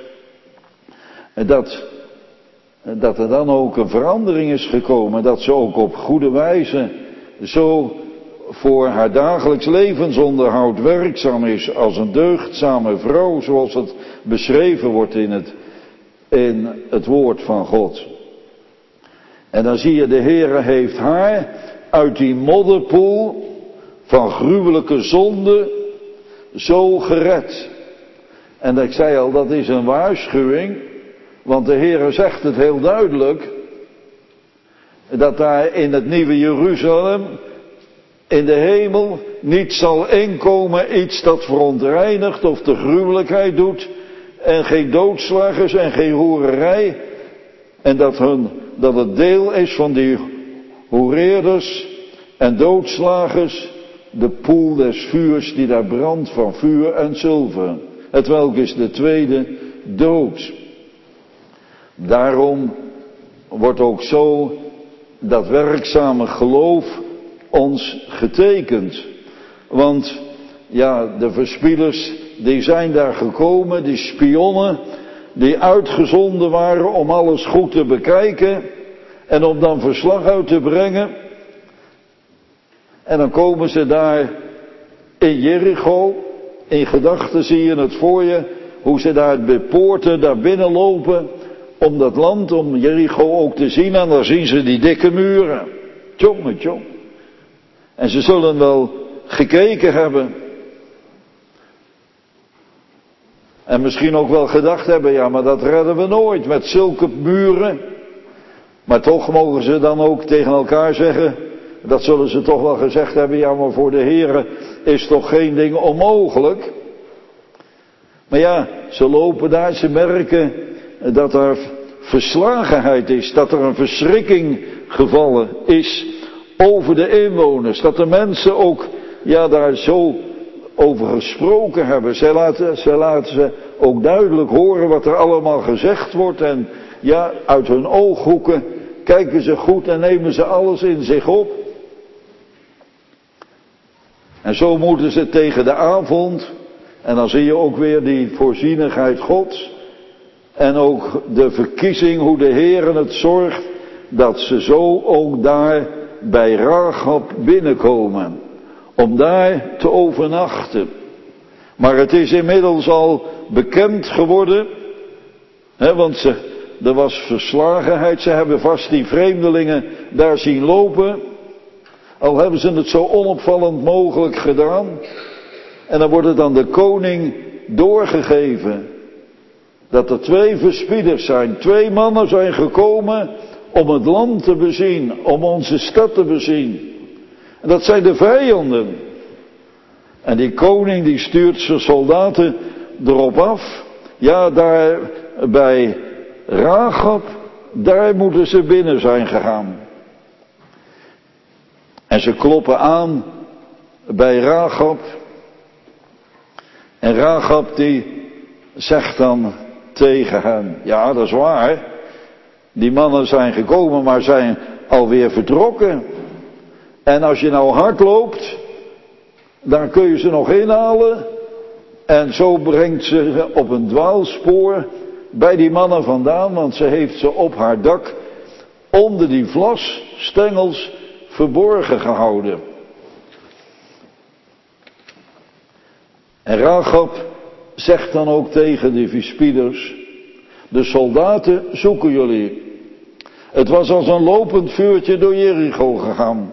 dat er dan ook een verandering is gekomen. Dat ze ook op goede wijze zo voor haar dagelijks levensonderhoud werkzaam is als een deugdzame vrouw, zoals het beschreven wordt in het woord van God. En dan zie je, de Heere heeft haar uit die modderpoel van gruwelijke zonde zo gered. En ik zei al, dat is een waarschuwing, want de Heere zegt het heel duidelijk, dat daar in het nieuwe Jeruzalem, in de hemel, niet zal inkomen iets dat verontreinigt of de gruwelijkheid doet, en geen doodslagers en geen hoererij, en dat het deel is van die hoereerders en doodslagers de poel des vuurs die daar brandt van vuur en zilver. Hetwelk is de tweede dood. Daarom wordt ook zo dat werkzame geloof ons getekend. Want ja, de verspieders die zijn daar gekomen, die spionnen die uitgezonden waren om alles goed te bekijken en om dan verslag uit te brengen. En dan komen ze daar in Jericho, in gedachten zie je het voor je, hoe ze daar bij poorten daar binnen lopen, om dat land, om Jericho ook te zien, en dan zien ze die dikke muren. Tjonge. En ze zullen wel gekeken hebben. En misschien ook wel gedacht hebben, ja, maar dat redden we nooit met zulke muren. Maar toch mogen ze dan ook tegen elkaar zeggen, dat zullen ze toch wel gezegd hebben, ja, maar voor de Here is toch geen ding onmogelijk. Maar ja, ze lopen daar, ze merken dat er verslagenheid is, dat er een verschrikking gevallen is over de inwoners. Dat de mensen ook, ja, daar zo over gesproken hebben. Zij laten ze ook duidelijk horen wat er allemaal gezegd wordt. En ja, uit hun ooghoeken kijken ze goed en nemen ze alles in zich op. En zo moeten ze tegen de avond, en dan zie je ook weer die voorzienigheid Gods. En ook de verkiezing, hoe de Heer het zorgt, dat ze zo ook daar bij Rachab binnenkomen. Om daar te overnachten. Maar het is inmiddels al bekend geworden, want er was verslagenheid. Ze hebben vast die vreemdelingen daar zien lopen. Al hebben ze het zo onopvallend mogelijk gedaan. En dan wordt het aan de koning doorgegeven. Dat er 2 verspieders zijn. 2 mannen zijn gekomen om het land te bezien. Om onze stad te bezien. En dat zijn de vijanden. En die koning die stuurt zijn soldaten erop af. Ja, daar bij Rachab, daar moeten ze binnen zijn gegaan. En ze kloppen aan bij Rachab. En Rachab die zegt dan tegen hen, ja, dat is waar. Die mannen zijn gekomen, maar zijn alweer vertrokken. En als je nou hard loopt, dan kun je ze nog inhalen. En zo brengt ze op een dwaalspoor bij die mannen vandaan, want ze heeft ze op haar dak onder die vlasstengels verborgen gehouden. En Rachab zegt dan ook tegen de verspieders, de soldaten zoeken jullie. Het was als een lopend vuurtje door Jericho gegaan.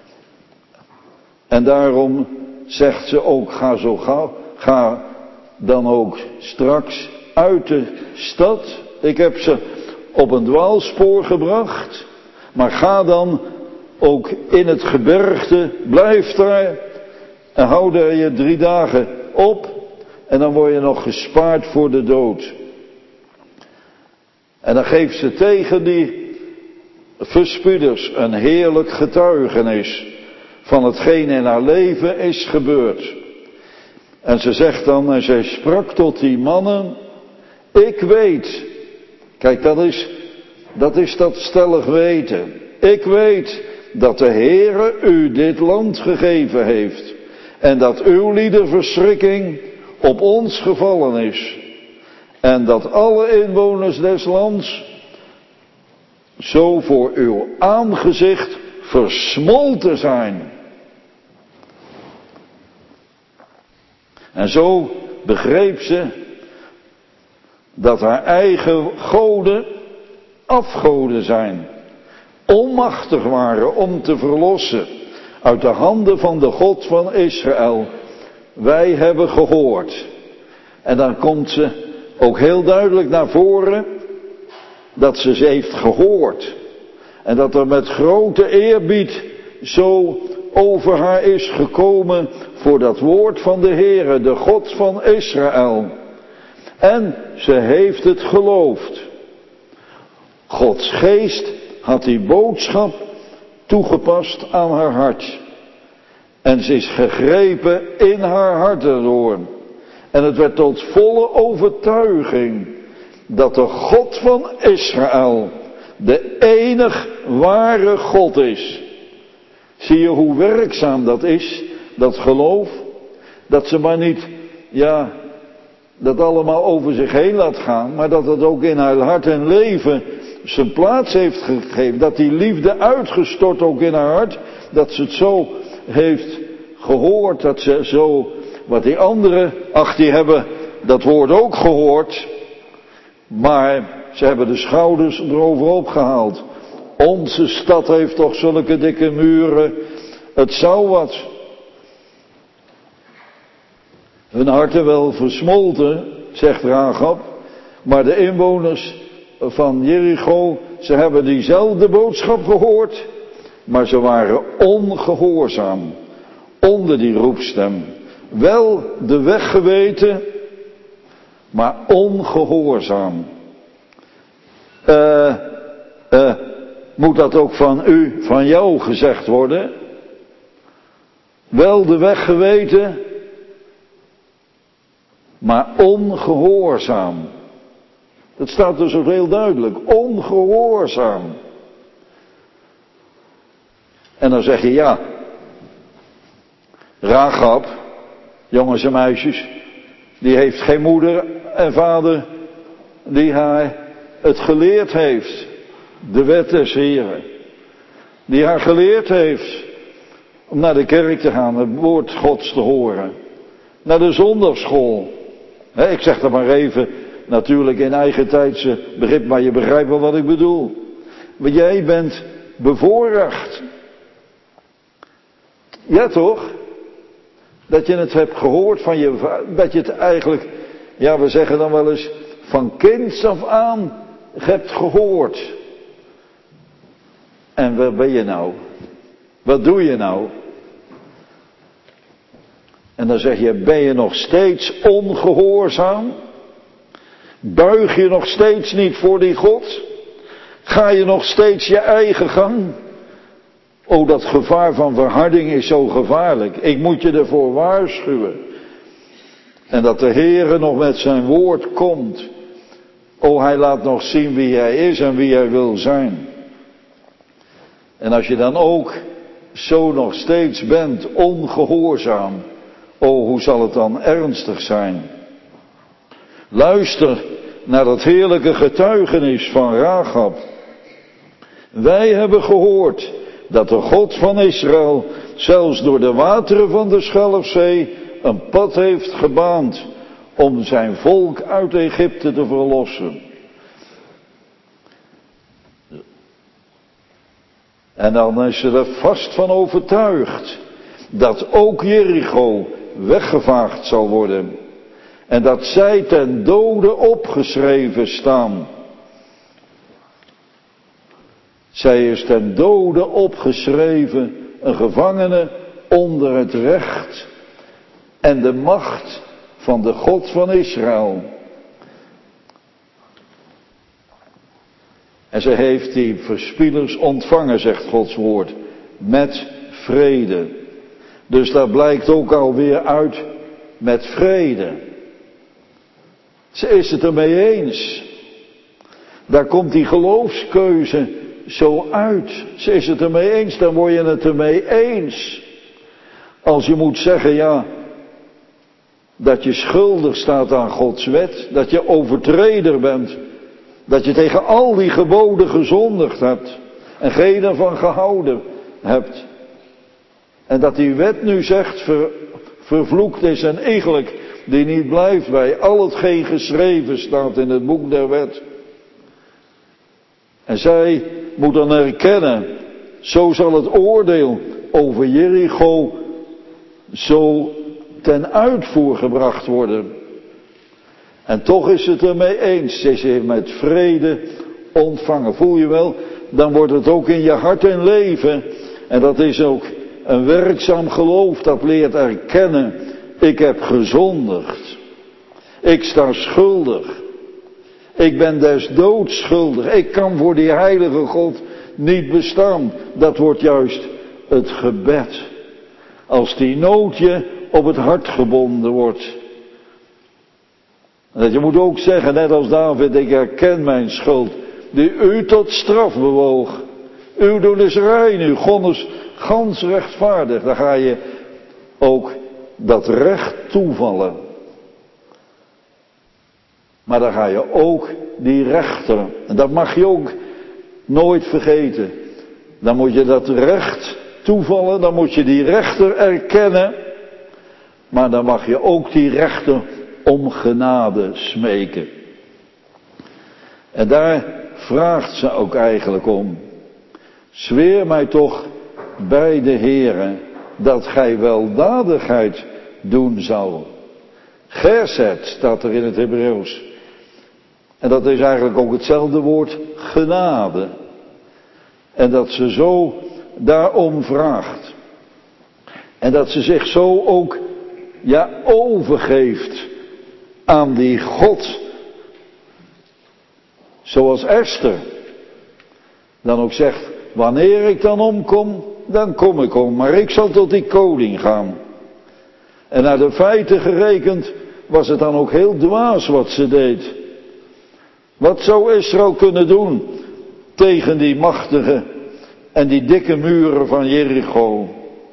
En daarom zegt ze ook, ga zo gauw, ga dan ook straks uit de stad. Ik heb ze op een dwaalspoor gebracht, maar ga dan ook in het gebergte, blijf daar en hou daar je 3 dagen op en dan word je nog gespaard voor de dood. En dan geeft ze tegen die verspieders een heerlijk getuigenis van hetgeen in haar leven is gebeurd. En ze zegt dan, en zij sprak tot die mannen, ik weet, kijk dat is dat stellig weten. Ik weet dat de Heere u dit land gegeven heeft en dat uw liederverschrikking op ons gevallen is. En dat alle inwoners des lands zo voor uw aangezicht versmolten zijn. En zo begreep ze dat haar eigen goden afgoden zijn. Onmachtig waren om te verlossen uit de handen van de God van Israël. Wij hebben gehoord. En dan komt ze ook heel duidelijk naar voren dat ze heeft gehoord. En dat er met grote eerbied zo over haar is gekomen voor dat woord van de Heere, de God van Israël. En ze heeft het geloofd. Gods geest had die boodschap toegepast aan haar hart. En ze is gegrepen in haar hart erdoor. En het werd tot volle overtuiging dat de God van Israël de enig ware God is. Zie je hoe werkzaam dat is, dat geloof? Dat ze maar niet, dat allemaal over zich heen laat gaan, maar dat het ook in haar hart en leven zijn plaats heeft gegeven. Dat die liefde uitgestort ook in haar hart, dat ze het zo heeft gehoord, dat ze zo, wat die anderen, die hebben dat woord ook gehoord, maar ze hebben de schouders eroverop gehaald. Onze stad heeft toch zulke dikke muren, het zou wat. Hun harten wel versmolten, zegt Rahab, maar de inwoners van Jericho, ze hebben diezelfde boodschap gehoord, maar ze waren ongehoorzaam onder die roepstem. Wel de weg geweten, maar ongehoorzaam. Moet dat ook van u, van jou gezegd worden? Wel de weg geweten, maar ongehoorzaam. Dat staat dus ook heel duidelijk. Ongehoorzaam. En dan zeg je Rahab, jongens en meisjes, die heeft geen moeder en vader die haar het geleerd heeft. De wet des Heren. Die haar geleerd heeft om naar de kerk te gaan, het woord Gods te horen. Naar de zondagsschool. Ik zeg dat maar even, natuurlijk in eigen tijdse begrip, maar je begrijpt wel wat ik bedoel. Want jij bent bevoorrecht. Ja toch? Dat je het hebt gehoord van je vader, dat je het eigenlijk, we zeggen dan wel eens, van kinds af aan hebt gehoord. En waar ben je nou? Wat doe je nou? En dan zeg je, ben je nog steeds ongehoorzaam? Buig je nog steeds niet voor die God? Ga je nog steeds je eigen gang? Oh, dat gevaar van verharding is zo gevaarlijk. Ik moet je ervoor waarschuwen. En dat de Heere nog met zijn woord komt. Oh, hij laat nog zien wie hij is en wie hij wil zijn. En als je dan ook zo nog steeds bent, ongehoorzaam. Oh, hoe zal het dan ernstig zijn? Luister naar dat heerlijke getuigenis van Rahab. Wij hebben gehoord dat de God van Israël zelfs door de wateren van de Schelfzee een pad heeft gebaand om zijn volk uit Egypte te verlossen. En dan is ze er vast van overtuigd dat ook Jericho weggevaagd zal worden. En dat zij ten dode opgeschreven staan. Zij is ten dode opgeschreven, een gevangene onder het recht en de macht van de God van Israël. En ze heeft die verspieders ontvangen, zegt Gods woord, met vrede. Dus daar blijkt ook alweer uit met vrede. Ze is het ermee eens. Daar komt die geloofskeuze zo uit. Ze is het ermee eens, dan word je het ermee eens. Als je moet zeggen, dat je schuldig staat aan Gods wet, dat je overtreder bent, dat je tegen al die geboden gezondigd hebt en geen ervan gehouden hebt. En dat die wet nu zegt, vervloekt is en iegelijk die niet blijft bij al hetgeen geschreven staat in het boek der wet. En zij moet dan erkennen, zo zal het oordeel over Jericho zo ten uitvoer gebracht worden. En toch is het ermee eens, ze is met vrede ontvangen. Voel je wel, dan wordt het ook in je hart en leven, en dat is ook een werkzaam geloof, dat leert erkennen, ik heb gezondigd. Ik sta schuldig. Ik ben des doods schuldig. Ik kan voor die heilige God niet bestaan. Dat wordt juist het gebed. Als die nood je op het hart gebonden wordt. En dat je moet ook zeggen, net als David, ik herken mijn schuld, die u tot straf bewoog. Uw doen is rein, uw gondel is gans rechtvaardig. Dan ga je ook dat recht toevallen. Maar dan ga je ook die rechter, en dat mag je ook nooit vergeten. Dan moet je dat recht toevallen, dan moet je die rechter erkennen. Maar dan mag je ook die rechter om genade smeken. En daar vraagt ze ook eigenlijk om. Zweer mij toch bij de Heere dat gij weldadigheid doen zal. Geset staat er in het Hebreeuws. En dat is eigenlijk ook hetzelfde woord genade. En dat ze zo daarom vraagt. En dat ze zich zo ook overgeeft aan die God. Zoals Esther dan ook zegt, wanneer ik dan omkom, dan kom ik om. Maar ik zal tot die koning gaan. En naar de feiten gerekend was het dan ook heel dwaas wat ze deed. Wat zou Israël kunnen doen tegen die machtige en die dikke muren van Jericho?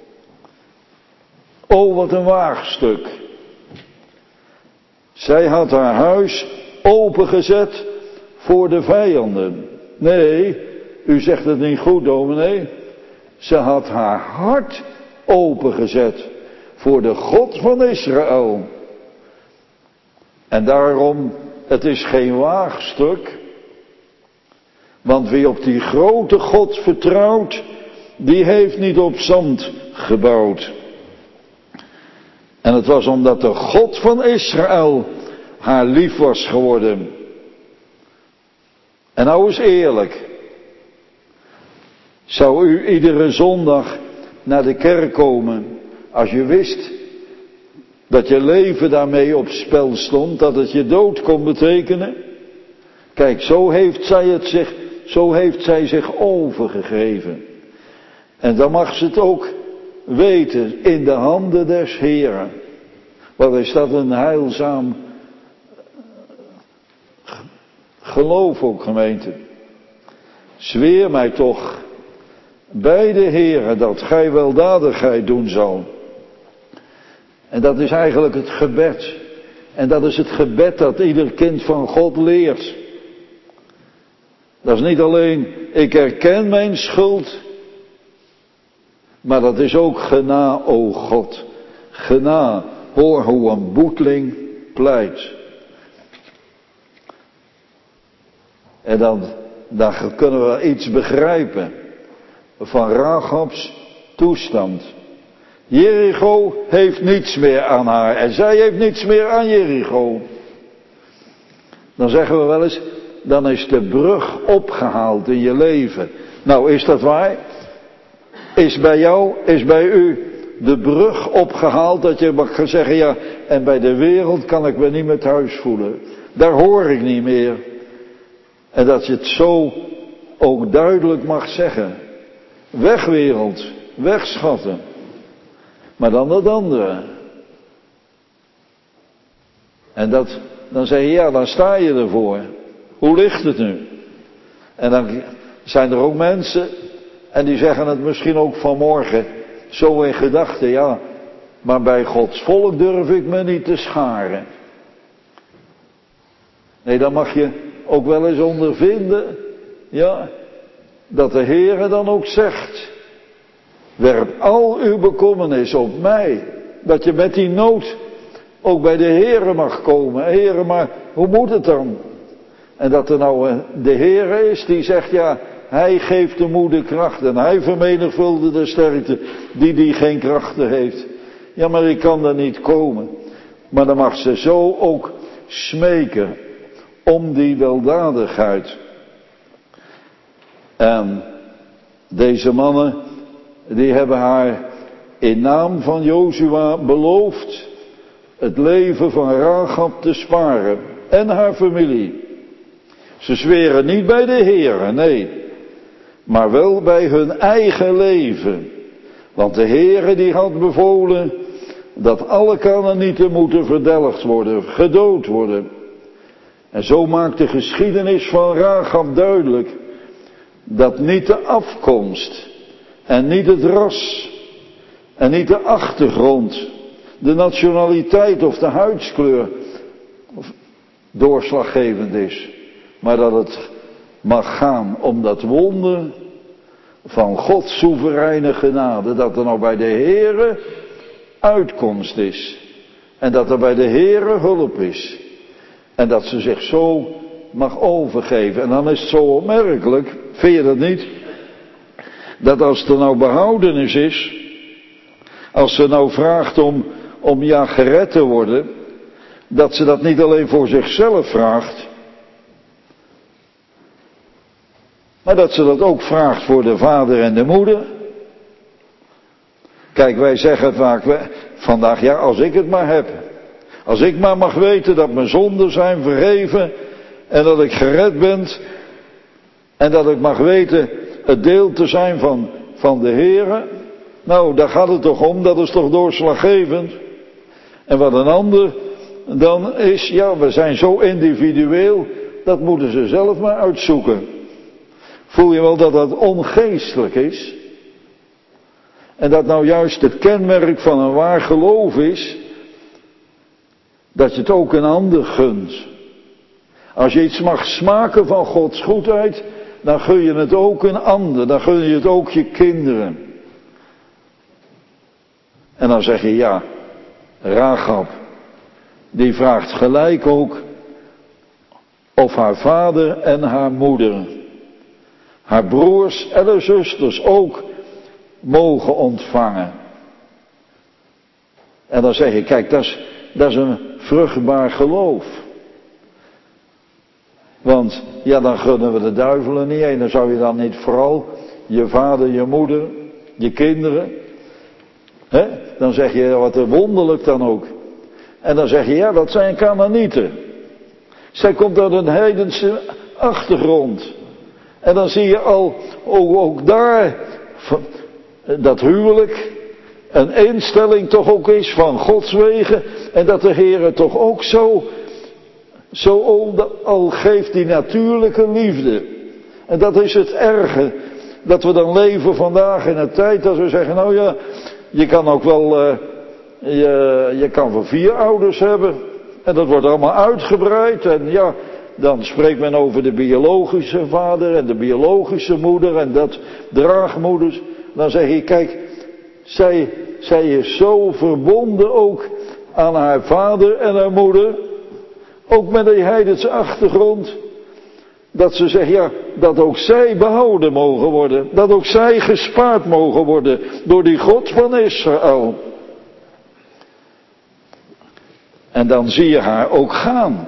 Oh, wat een waagstuk. Zij had haar huis opengezet voor de vijanden. Nee, u zegt het niet goed, dominee. Ze had haar hart opengezet voor de God van Israël. En daarom, het is geen waagstuk. Want wie op die grote God vertrouwt, die heeft niet op zand gebouwd. En het was omdat de God van Israël haar lief was geworden. En nou eens eerlijk. Zou u iedere zondag naar de kerk komen als je wist dat je leven daarmee op spel stond, dat het je dood kon betekenen? Kijk, zo heeft zij zich overgegeven. En dan mag ze het ook weten, in de handen des Heeren. Wat is dat een heilzaam geloof ook, gemeente. Zweer mij toch bij de Heere dat gij weldadigheid doen zal. En dat is eigenlijk het gebed. En dat is het gebed dat ieder kind van God leert. Dat is niet alleen, ik herken mijn schuld. Maar dat is ook gena, o God. Gena, hoor hoe een boeteling pleit. En dan kunnen we iets begrijpen van Rachabs toestand. Jericho heeft niets meer aan haar en zij heeft niets meer aan Jericho. Dan zeggen we wel eens, dan is de brug opgehaald in je leven. Nou, is dat waar? Is bij jou, is bij u de brug opgehaald dat je mag gaan zeggen, ja, en bij de wereld kan ik me niet meer thuis voelen. Daar hoor ik niet meer. En dat je het zo ook duidelijk mag zeggen. Weg wereld, weg schatten. Maar dan dat andere. En dan zeg je, ja, dan sta je ervoor. Hoe ligt het nu? En dan zijn er ook mensen, en die zeggen het misschien ook vanmorgen, zo in gedachten, ja, maar bij Gods volk durf ik me niet te scharen. Nee, dan mag je ook wel eens ondervinden, ja, dat de Heere dan ook zegt, werp al uw bekommernis op mij, dat je met die nood ook bij de Heere mag komen. Heere, maar hoe moet het dan? En dat er nou de Heere is die zegt, ja, hij geeft de moede kracht en hij vermenigvuldigt de sterkte die geen krachten heeft. Ja, maar ik kan er niet komen. Maar dan mag ze zo ook smeken om die weldadigheid. En deze mannen, die hebben haar in naam van Jozua beloofd het leven van Rachab te sparen en haar familie. Ze zweren niet bij de Heere, nee, maar wel bij hun eigen leven. Want de Heere die had bevolen dat alle Kanaanieten moeten verdelgd worden, gedood worden. En zo maakt de geschiedenis van Rahab duidelijk dat niet de afkomst en niet het ras en niet de achtergrond, de nationaliteit of de huidskleur doorslaggevend is. Maar dat het mag gaan om dat wonder van Gods soevereine genade. Dat er nou bij de Heere uitkomst is. En dat er bij de Heere hulp is. En dat ze zich zo mag overgeven. En dan is het zo opmerkelijk, vind je dat niet? Dat als er nou behoudenis is, als ze nou vraagt om gered te worden, dat ze dat niet alleen voor zichzelf vraagt, maar dat ze dat ook vraagt voor de vader en de moeder. Kijk, wij zeggen vaak vandaag, ja, als ik het maar heb. Als ik maar mag weten dat mijn zonden zijn vergeven en dat ik gered ben en dat ik mag weten het deel te zijn van de Heere. Nou, daar gaat het toch om, dat is toch doorslaggevend. En wat een ander dan is, ja, we zijn zo individueel, dat moeten ze zelf maar uitzoeken. Voel je wel dat dat ongeestelijk is? En dat nou juist het kenmerk van een waar geloof is, dat je het ook een ander gunt. Als je iets mag smaken van Gods goedheid, dan gun je het ook een ander, dan gun je het ook je kinderen. En dan zeg je, ja, Rahab, die vraagt gelijk ook of haar vader en haar moeder, haar broers en haar zusters ook mogen ontvangen. En dan zeg je, kijk, dat is een vruchtbaar geloof. Want, ja, dan gunnen we de duivelen niet. En dan zou je dan niet vooral je vader, je moeder, je kinderen, dan zeg je, wat wonderlijk dan ook. En dan zeg je, ja, dat zijn Kanaanieten. Zij komt uit een heidense achtergrond. En dan zie je al, ook daar, dat huwelijk, een instelling toch ook is van Gods wegen. En dat de Heer toch ook zo al geeft die natuurlijke liefde. En dat is het erge. Dat we dan leven vandaag in een tijd dat we zeggen, nou ja, je kan ook wel, je kan wel 4 ouders hebben. En dat wordt allemaal uitgebreid. En ja, dan spreekt men over de biologische vader en de biologische moeder en dat draagmoeders. Dan zeg je, kijk, zij is zo verbonden ook aan haar vader en haar moeder. Ook met die heidense achtergrond. Dat ze zegt, ja, dat ook zij behouden mogen worden. Dat ook zij gespaard mogen worden door die God van Israël. En dan zie je haar ook gaan.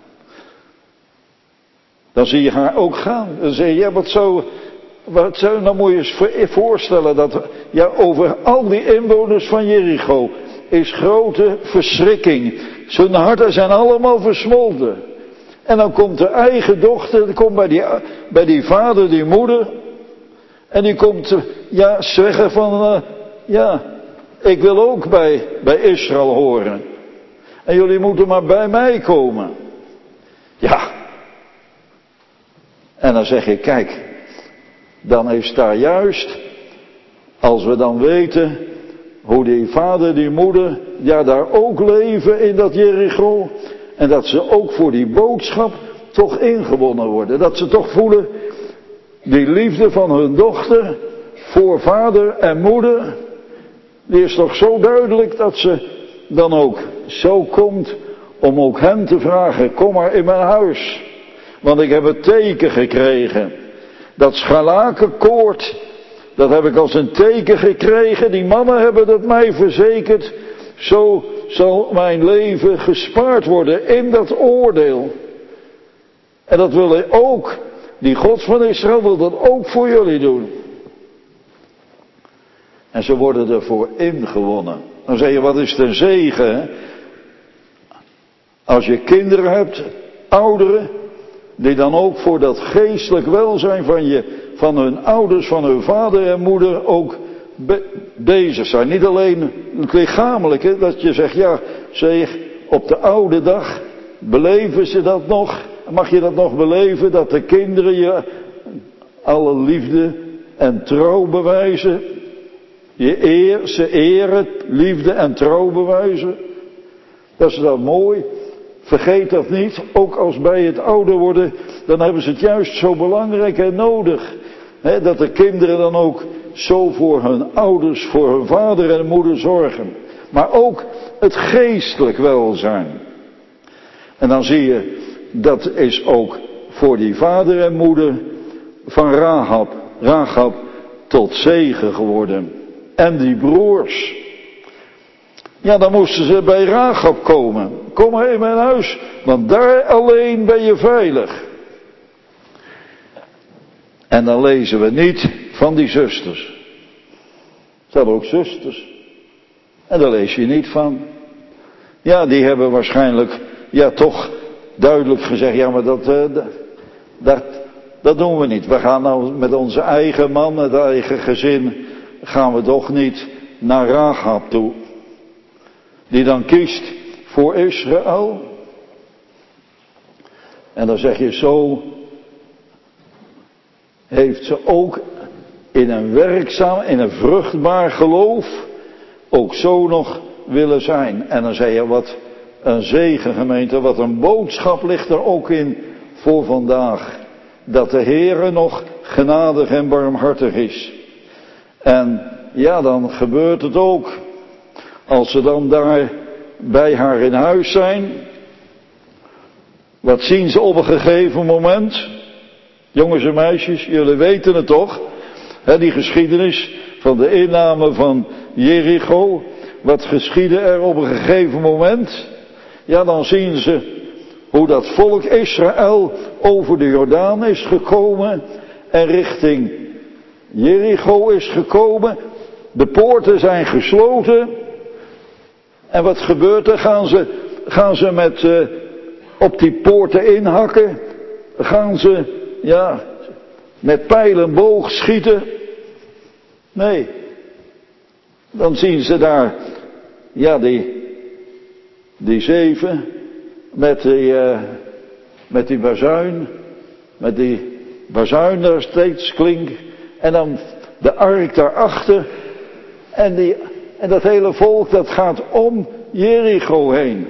Dan zie je haar ook gaan. Dan zeg je, ja, wat zou nou moet je eens voorstellen dat, ja, over al die inwoners van Jericho is grote verschrikking. Zijn harten zijn allemaal versmolten. En dan komt de eigen dochter, die komt bij die vader, die moeder. En die komt, ja, zeggen van, ja, ik wil ook bij Israël horen. En jullie moeten maar bij mij komen. Ja. En dan zeg je, kijk, dan is daar juist, als we dan weten hoe die vader, die moeder, ja, daar ook leven in dat Jericho. En dat ze ook voor die boodschap toch ingewonnen worden. Dat ze toch voelen, die liefde van hun dochter voor vader en moeder, die is toch zo duidelijk dat ze dan ook zo komt om ook hen te vragen, kom maar in mijn huis. Want ik heb het teken gekregen. Dat scharlakenkoord, dat heb ik als een teken gekregen. Die mannen hebben het mij verzekerd. Zo zal mijn leven gespaard worden in dat oordeel. En dat wil hij ook, die God van Israël wil dat ook voor jullie doen. En ze worden ervoor ingewonnen. Dan zeg je, wat is de zegen, hè? Als je kinderen hebt, ouderen, die dan ook voor dat geestelijk welzijn van hun ouders, van hun vader en moeder ook bezig zijn. Niet alleen het lichamelijke, dat je zegt, ja, zeg, op de oude dag beleven ze dat nog. Mag je dat nog beleven, dat de kinderen je alle liefde en trouw bewijzen. Ze eren, liefde en trouw bewijzen. Dat is dan mooi. Vergeet dat niet, ook als bij het ouder worden, dan hebben ze het juist zo belangrijk en nodig. Hè, dat de kinderen dan ook zo voor hun ouders, voor hun vader en moeder zorgen. Maar ook het geestelijk welzijn. En dan zie je, dat is ook voor die vader en moeder van Rahab tot zegen geworden. En die broers. Ja, dan moesten ze bij Rahab komen. Kom maar in mijn huis, want daar alleen ben je veilig. En dan lezen we niet van die zusters. Ze hadden ook zusters. En daar lees je niet van. Ja, die hebben waarschijnlijk, ja, toch duidelijk gezegd, ja, maar dat doen we niet. We gaan nou met onze eigen man, het eigen gezin, gaan we toch niet naar Rahab toe. Die dan kiest voor Israël. En dan zeg je, zo heeft ze ook in een werkzaam, in een vruchtbaar geloof, ook zo nog willen zijn. En dan zeg je, wat een zegen, gemeente, wat een boodschap ligt er ook in voor vandaag. Dat de Heere nog genadig en barmhartig is. En ja, dan gebeurt het ook. Als ze dan daar bij haar in huis zijn. Wat zien ze op een gegeven moment? Jongens en meisjes, jullie weten het toch? Die geschiedenis van de inname van Jericho. Wat geschiedde er op een gegeven moment? Ja, dan zien ze hoe dat volk Israël over de Jordaan is gekomen en richting Jericho is gekomen. De poorten zijn gesloten. En wat gebeurt er? Gaan ze met op die poorten inhakken? Gaan ze, ja, met pijl en boog schieten? Nee. Dan zien ze daar, ja, die 7 met die bazuin, met die bazuin daar steeds klinkt. En dan de ark daarachter. En dat hele volk dat gaat om Jericho heen.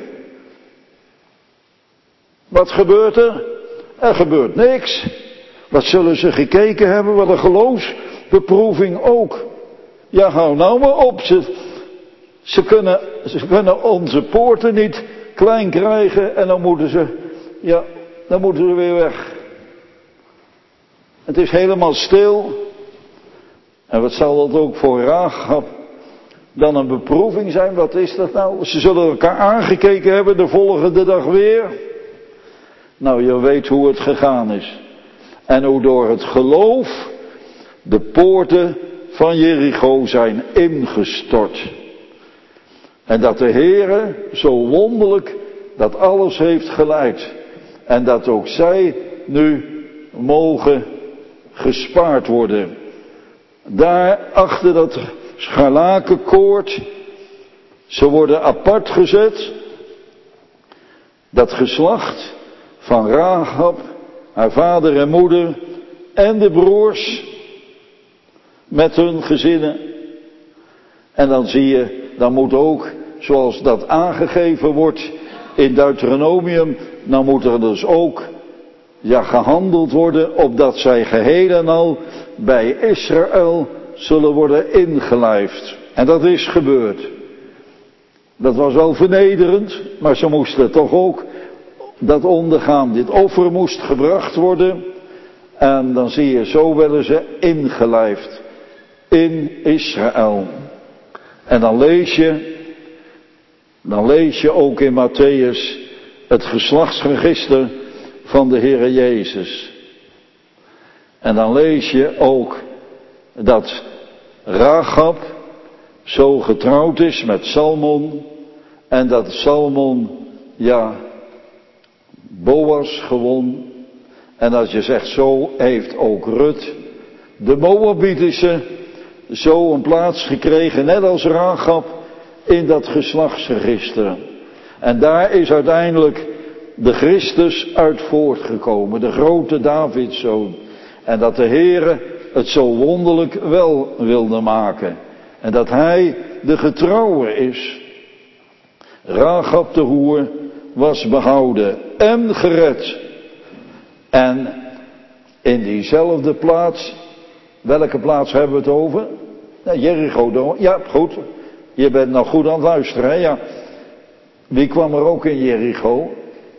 Wat gebeurt er? Er gebeurt niks. Wat zullen ze gekeken hebben? Wat een geloofsbeproeving ook. Ja, hou nou maar op. Ze kunnen onze poorten niet klein krijgen en dan moeten ze weer weg. Het is helemaal stil. En wat zal dat ook voor Rahab dan een beproeving zijn? Wat is dat nou? Ze zullen elkaar aangekeken hebben de volgende dag weer. Nou, je weet hoe het gegaan is. En hoe door het geloof de poorten van Jericho zijn ingestort. En dat de Heere zo wonderlijk dat alles heeft geleid. En dat ook zij nu mogen gespaard worden. Daar achter dat scharlakenkoord. Ze worden apart gezet. Dat geslacht van Rahab, haar vader en moeder en de broers met hun gezinnen. En dan zie je, dan moet ook, zoals dat aangegeven wordt in Deuteronomium, dan moet er dus ook gehandeld worden opdat zij geheel en al bij Israël zullen worden ingelijfd. En dat is gebeurd. Dat was wel vernederend, maar ze moesten toch ook dat ondergaan. Dit offer moest gebracht worden. En dan zie je, zo werden ze ingelijfd in Israël. En dan lees je ook in Mattheüs het geslachtsregister van de Heere Jezus. En dan lees je ook dat Rahab zo getrouwd is met Salmon. En dat Salmon, Boas gewon. En als je zegt, zo heeft ook Rut de Moabitische zo een plaats gekregen, net als Rachab, in dat geslachtsregister. En daar is uiteindelijk de Christus uit voortgekomen, de grote Davidszoon. En dat de Heere het zo wonderlijk wel wilde maken. En dat hij de getrouwe is. Rachab de hoer was behouden en gered. En in diezelfde plaats, welke plaats hebben we het over? Ja, Jericho. Ja, goed. Je bent nog goed aan het luisteren, hè? Ja. Wie kwam er ook in Jericho?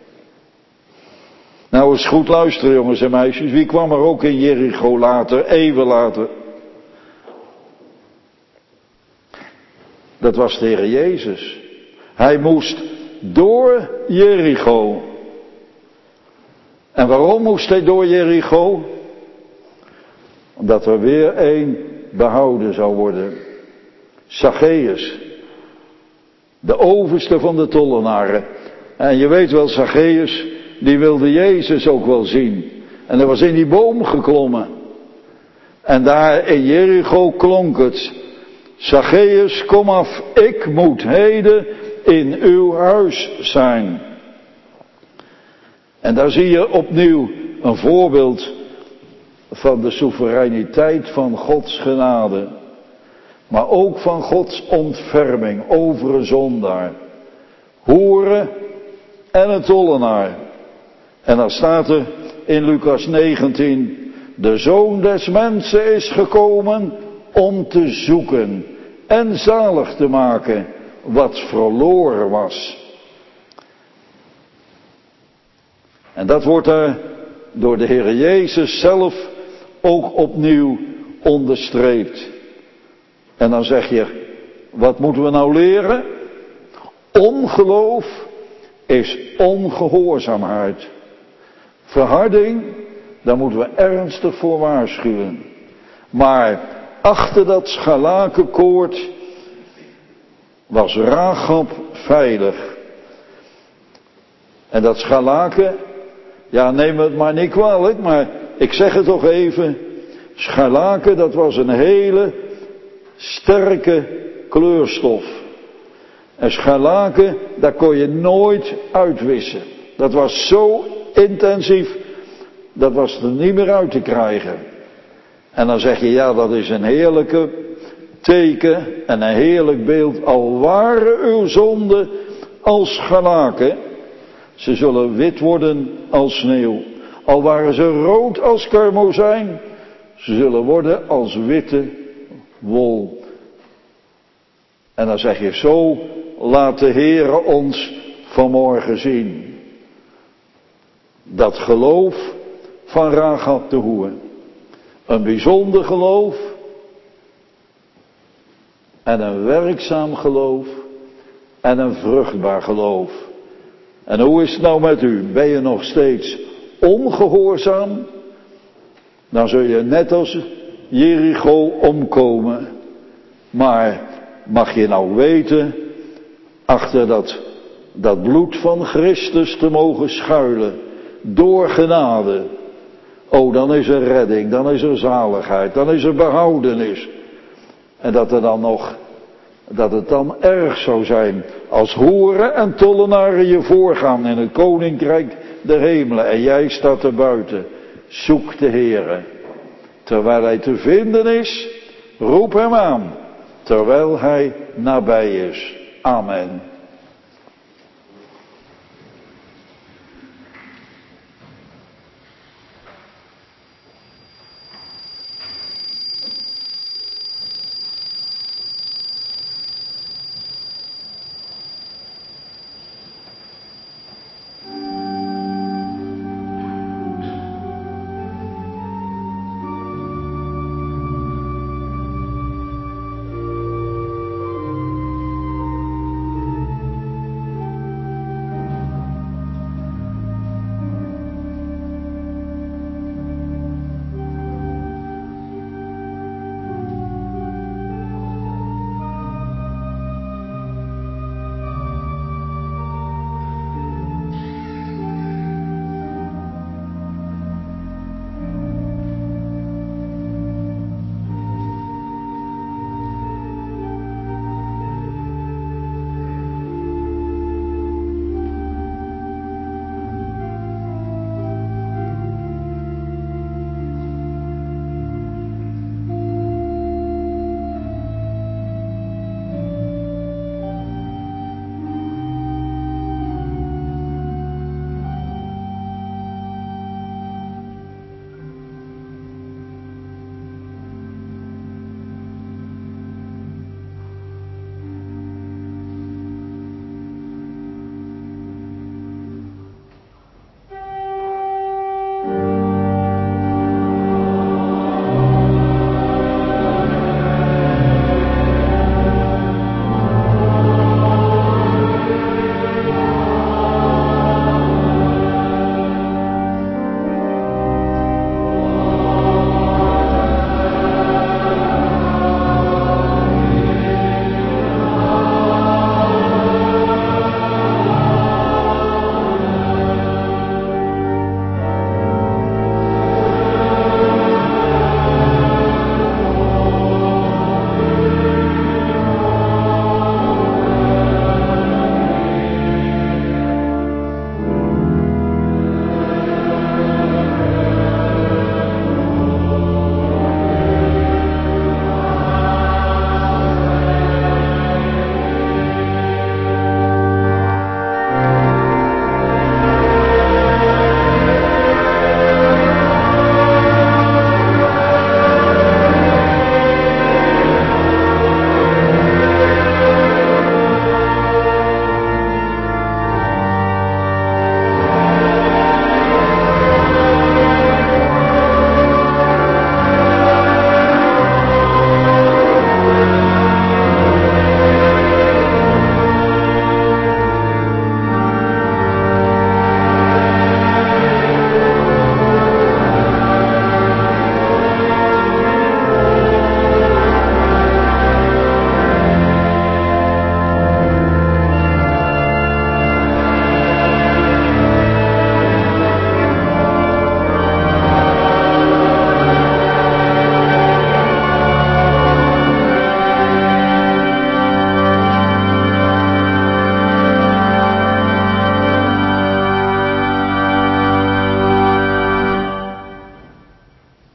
Nou, eens goed luisteren, jongens en meisjes. Wie kwam er ook in Jericho later, eeuwen later? Dat was de Heer Jezus. Hij moest door Jericho. En waarom moest hij door Jericho? Omdat er weer één behouden zou worden. Zacchaeus. De overste van de tollenaren. En je weet wel, Zacchaeus, die wilde Jezus ook wel zien. En hij was in die boom geklommen. En daar in Jericho klonk het. Zacchaeus, kom af, ik moet heden in uw huis zijn. En daar zie je opnieuw een voorbeeld van de soevereiniteit van Gods genade. Maar ook van Gods ontferming over een zondaar. Hoeren en een tollenaar. En dan staat er in Lucas 19. De Zoon des Mensen is gekomen om te zoeken en zalig te maken wat verloren was. En dat wordt er door de Heer Jezus zelf ook opnieuw onderstreept. En dan zeg je, wat moeten we nou leren? Ongeloof is ongehoorzaamheid. Verharding, daar moeten we ernstig voor waarschuwen. Maar achter dat scharlakenkoord was Rachab veilig. En dat scharlaken, ja, neem het maar niet kwalijk, maar ik zeg het toch even. Scharlaken, dat was een hele sterke kleurstof. En scharlaken, daar kon je nooit uitwissen. Dat was zo intensief, dat was er niet meer uit te krijgen. En dan zeg je, ja, dat is een heerlijke teken en een heerlijk beeld. Al waren uw zonden als scharlaken, ze zullen wit worden als sneeuw. Al waren ze rood als karmozijn, ze zullen worden als witte wol. En dan zeg je, zo laat de Heere ons vanmorgen zien. Dat geloof van Rachab de hoer. Een bijzonder geloof. En een werkzaam geloof. En een vruchtbaar geloof. En hoe is het nou met u? Ben je nog steeds ongehoorzaam? Dan zul je net als Jericho omkomen. Maar mag je nou weten, achter dat bloed van Christus te mogen schuilen, door genade. Oh, dan is er redding, dan is er zaligheid, dan is er behoudenis. En dat het dan erg zou zijn als hoeren en tollenaren je voorgaan in het koninkrijk der hemelen. En jij staat er buiten. Zoek de Heere. Terwijl hij te vinden is, roep hem aan. Terwijl hij nabij is. Amen.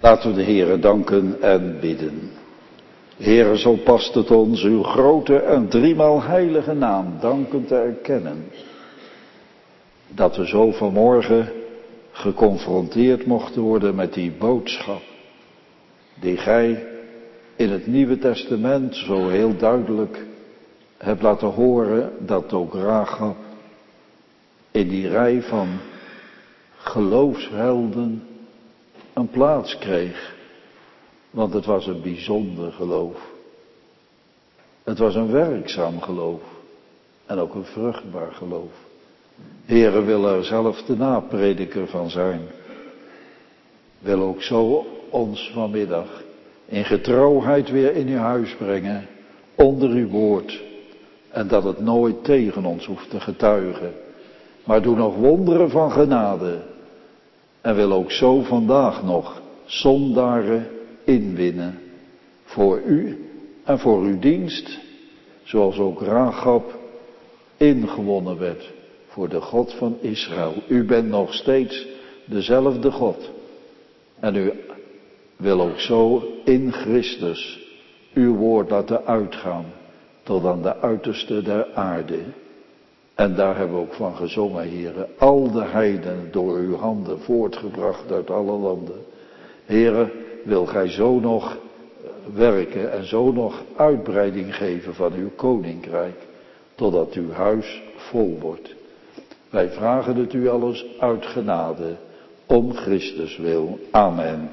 Laten we de Heere danken en bidden. Heere, zo past het ons uw grote en driemaal heilige naam dankend te erkennen. Dat we zo vanmorgen geconfronteerd mochten worden met die boodschap. Die gij in het Nieuwe Testament zo heel duidelijk hebt laten horen. Dat ook Rachab in die rij van geloofshelden een plaats kreeg. Want het was een bijzonder geloof. Het was een werkzaam geloof. En ook een vruchtbaar geloof. Heere, wil er zelf de naprediker van zijn. Wil ook zo ons vanmiddag in getrouwheid weer in uw huis brengen. Onder uw woord. En dat het nooit tegen ons hoeft te getuigen. Maar doe nog wonderen van genade. En wil ook zo vandaag nog zondaren inwinnen. Voor u en voor uw dienst. Zoals ook Rachab ingewonnen werd voor de God van Israël. U bent nog steeds dezelfde God. En u wil ook zo in Christus uw woord laten uitgaan tot aan de uiterste der aarde. En daar hebben we ook van gezongen, Heere. Al de heidenen door uw handen voortgebracht uit alle landen. Heere, wil gij zo nog werken en zo nog uitbreiding geven van uw koninkrijk. Totdat uw huis vol wordt. Wij vragen het u alles uit genade. Om Christus wil. Amen.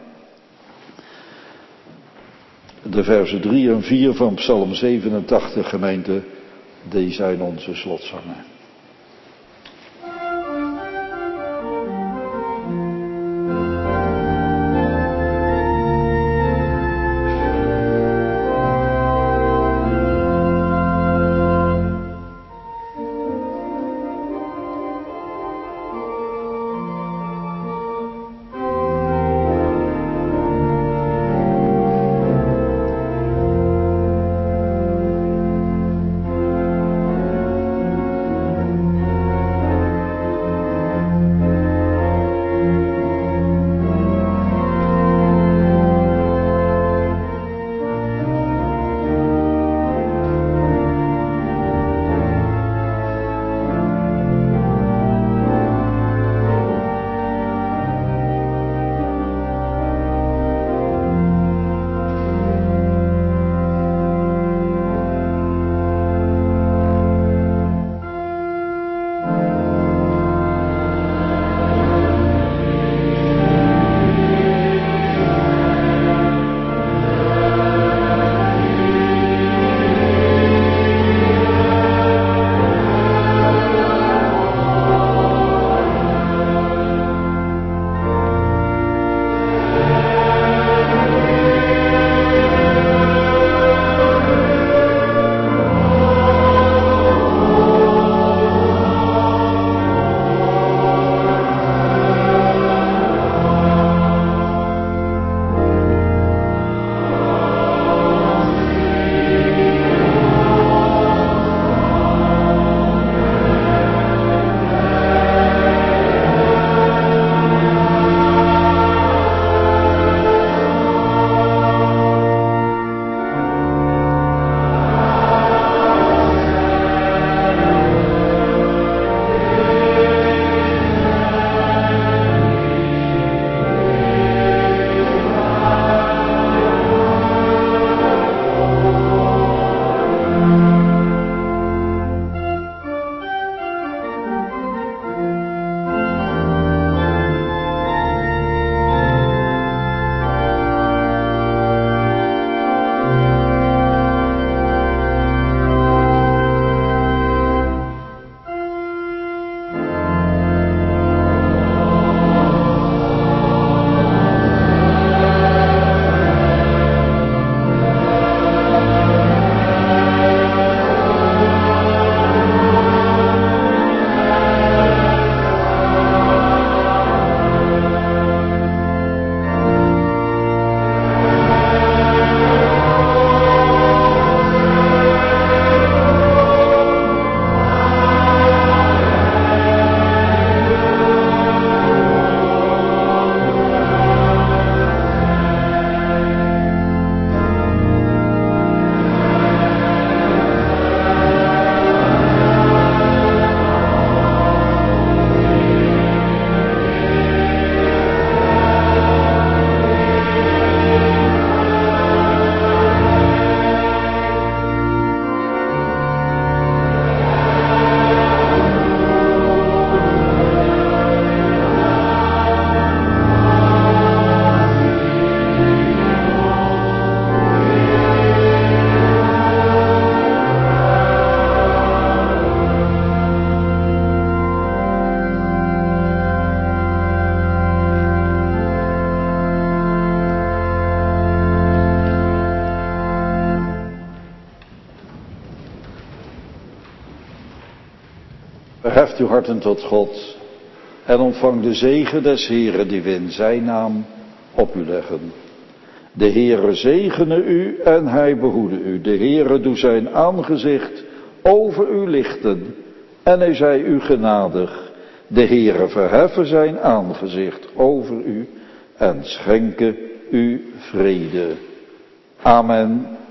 De versen 3 en 4 van Psalm 87, gemeente, die zijn onze slotzangen. Verheft uw harten tot God en ontvang de zegen des Heeren die we in zijn naam op u leggen. De Heere zegene u en hij behoede u. De Heere doe zijn aangezicht over u lichten en hij zij u genadig. De Heere verheffe zijn aangezicht over u en schenke u vrede. Amen.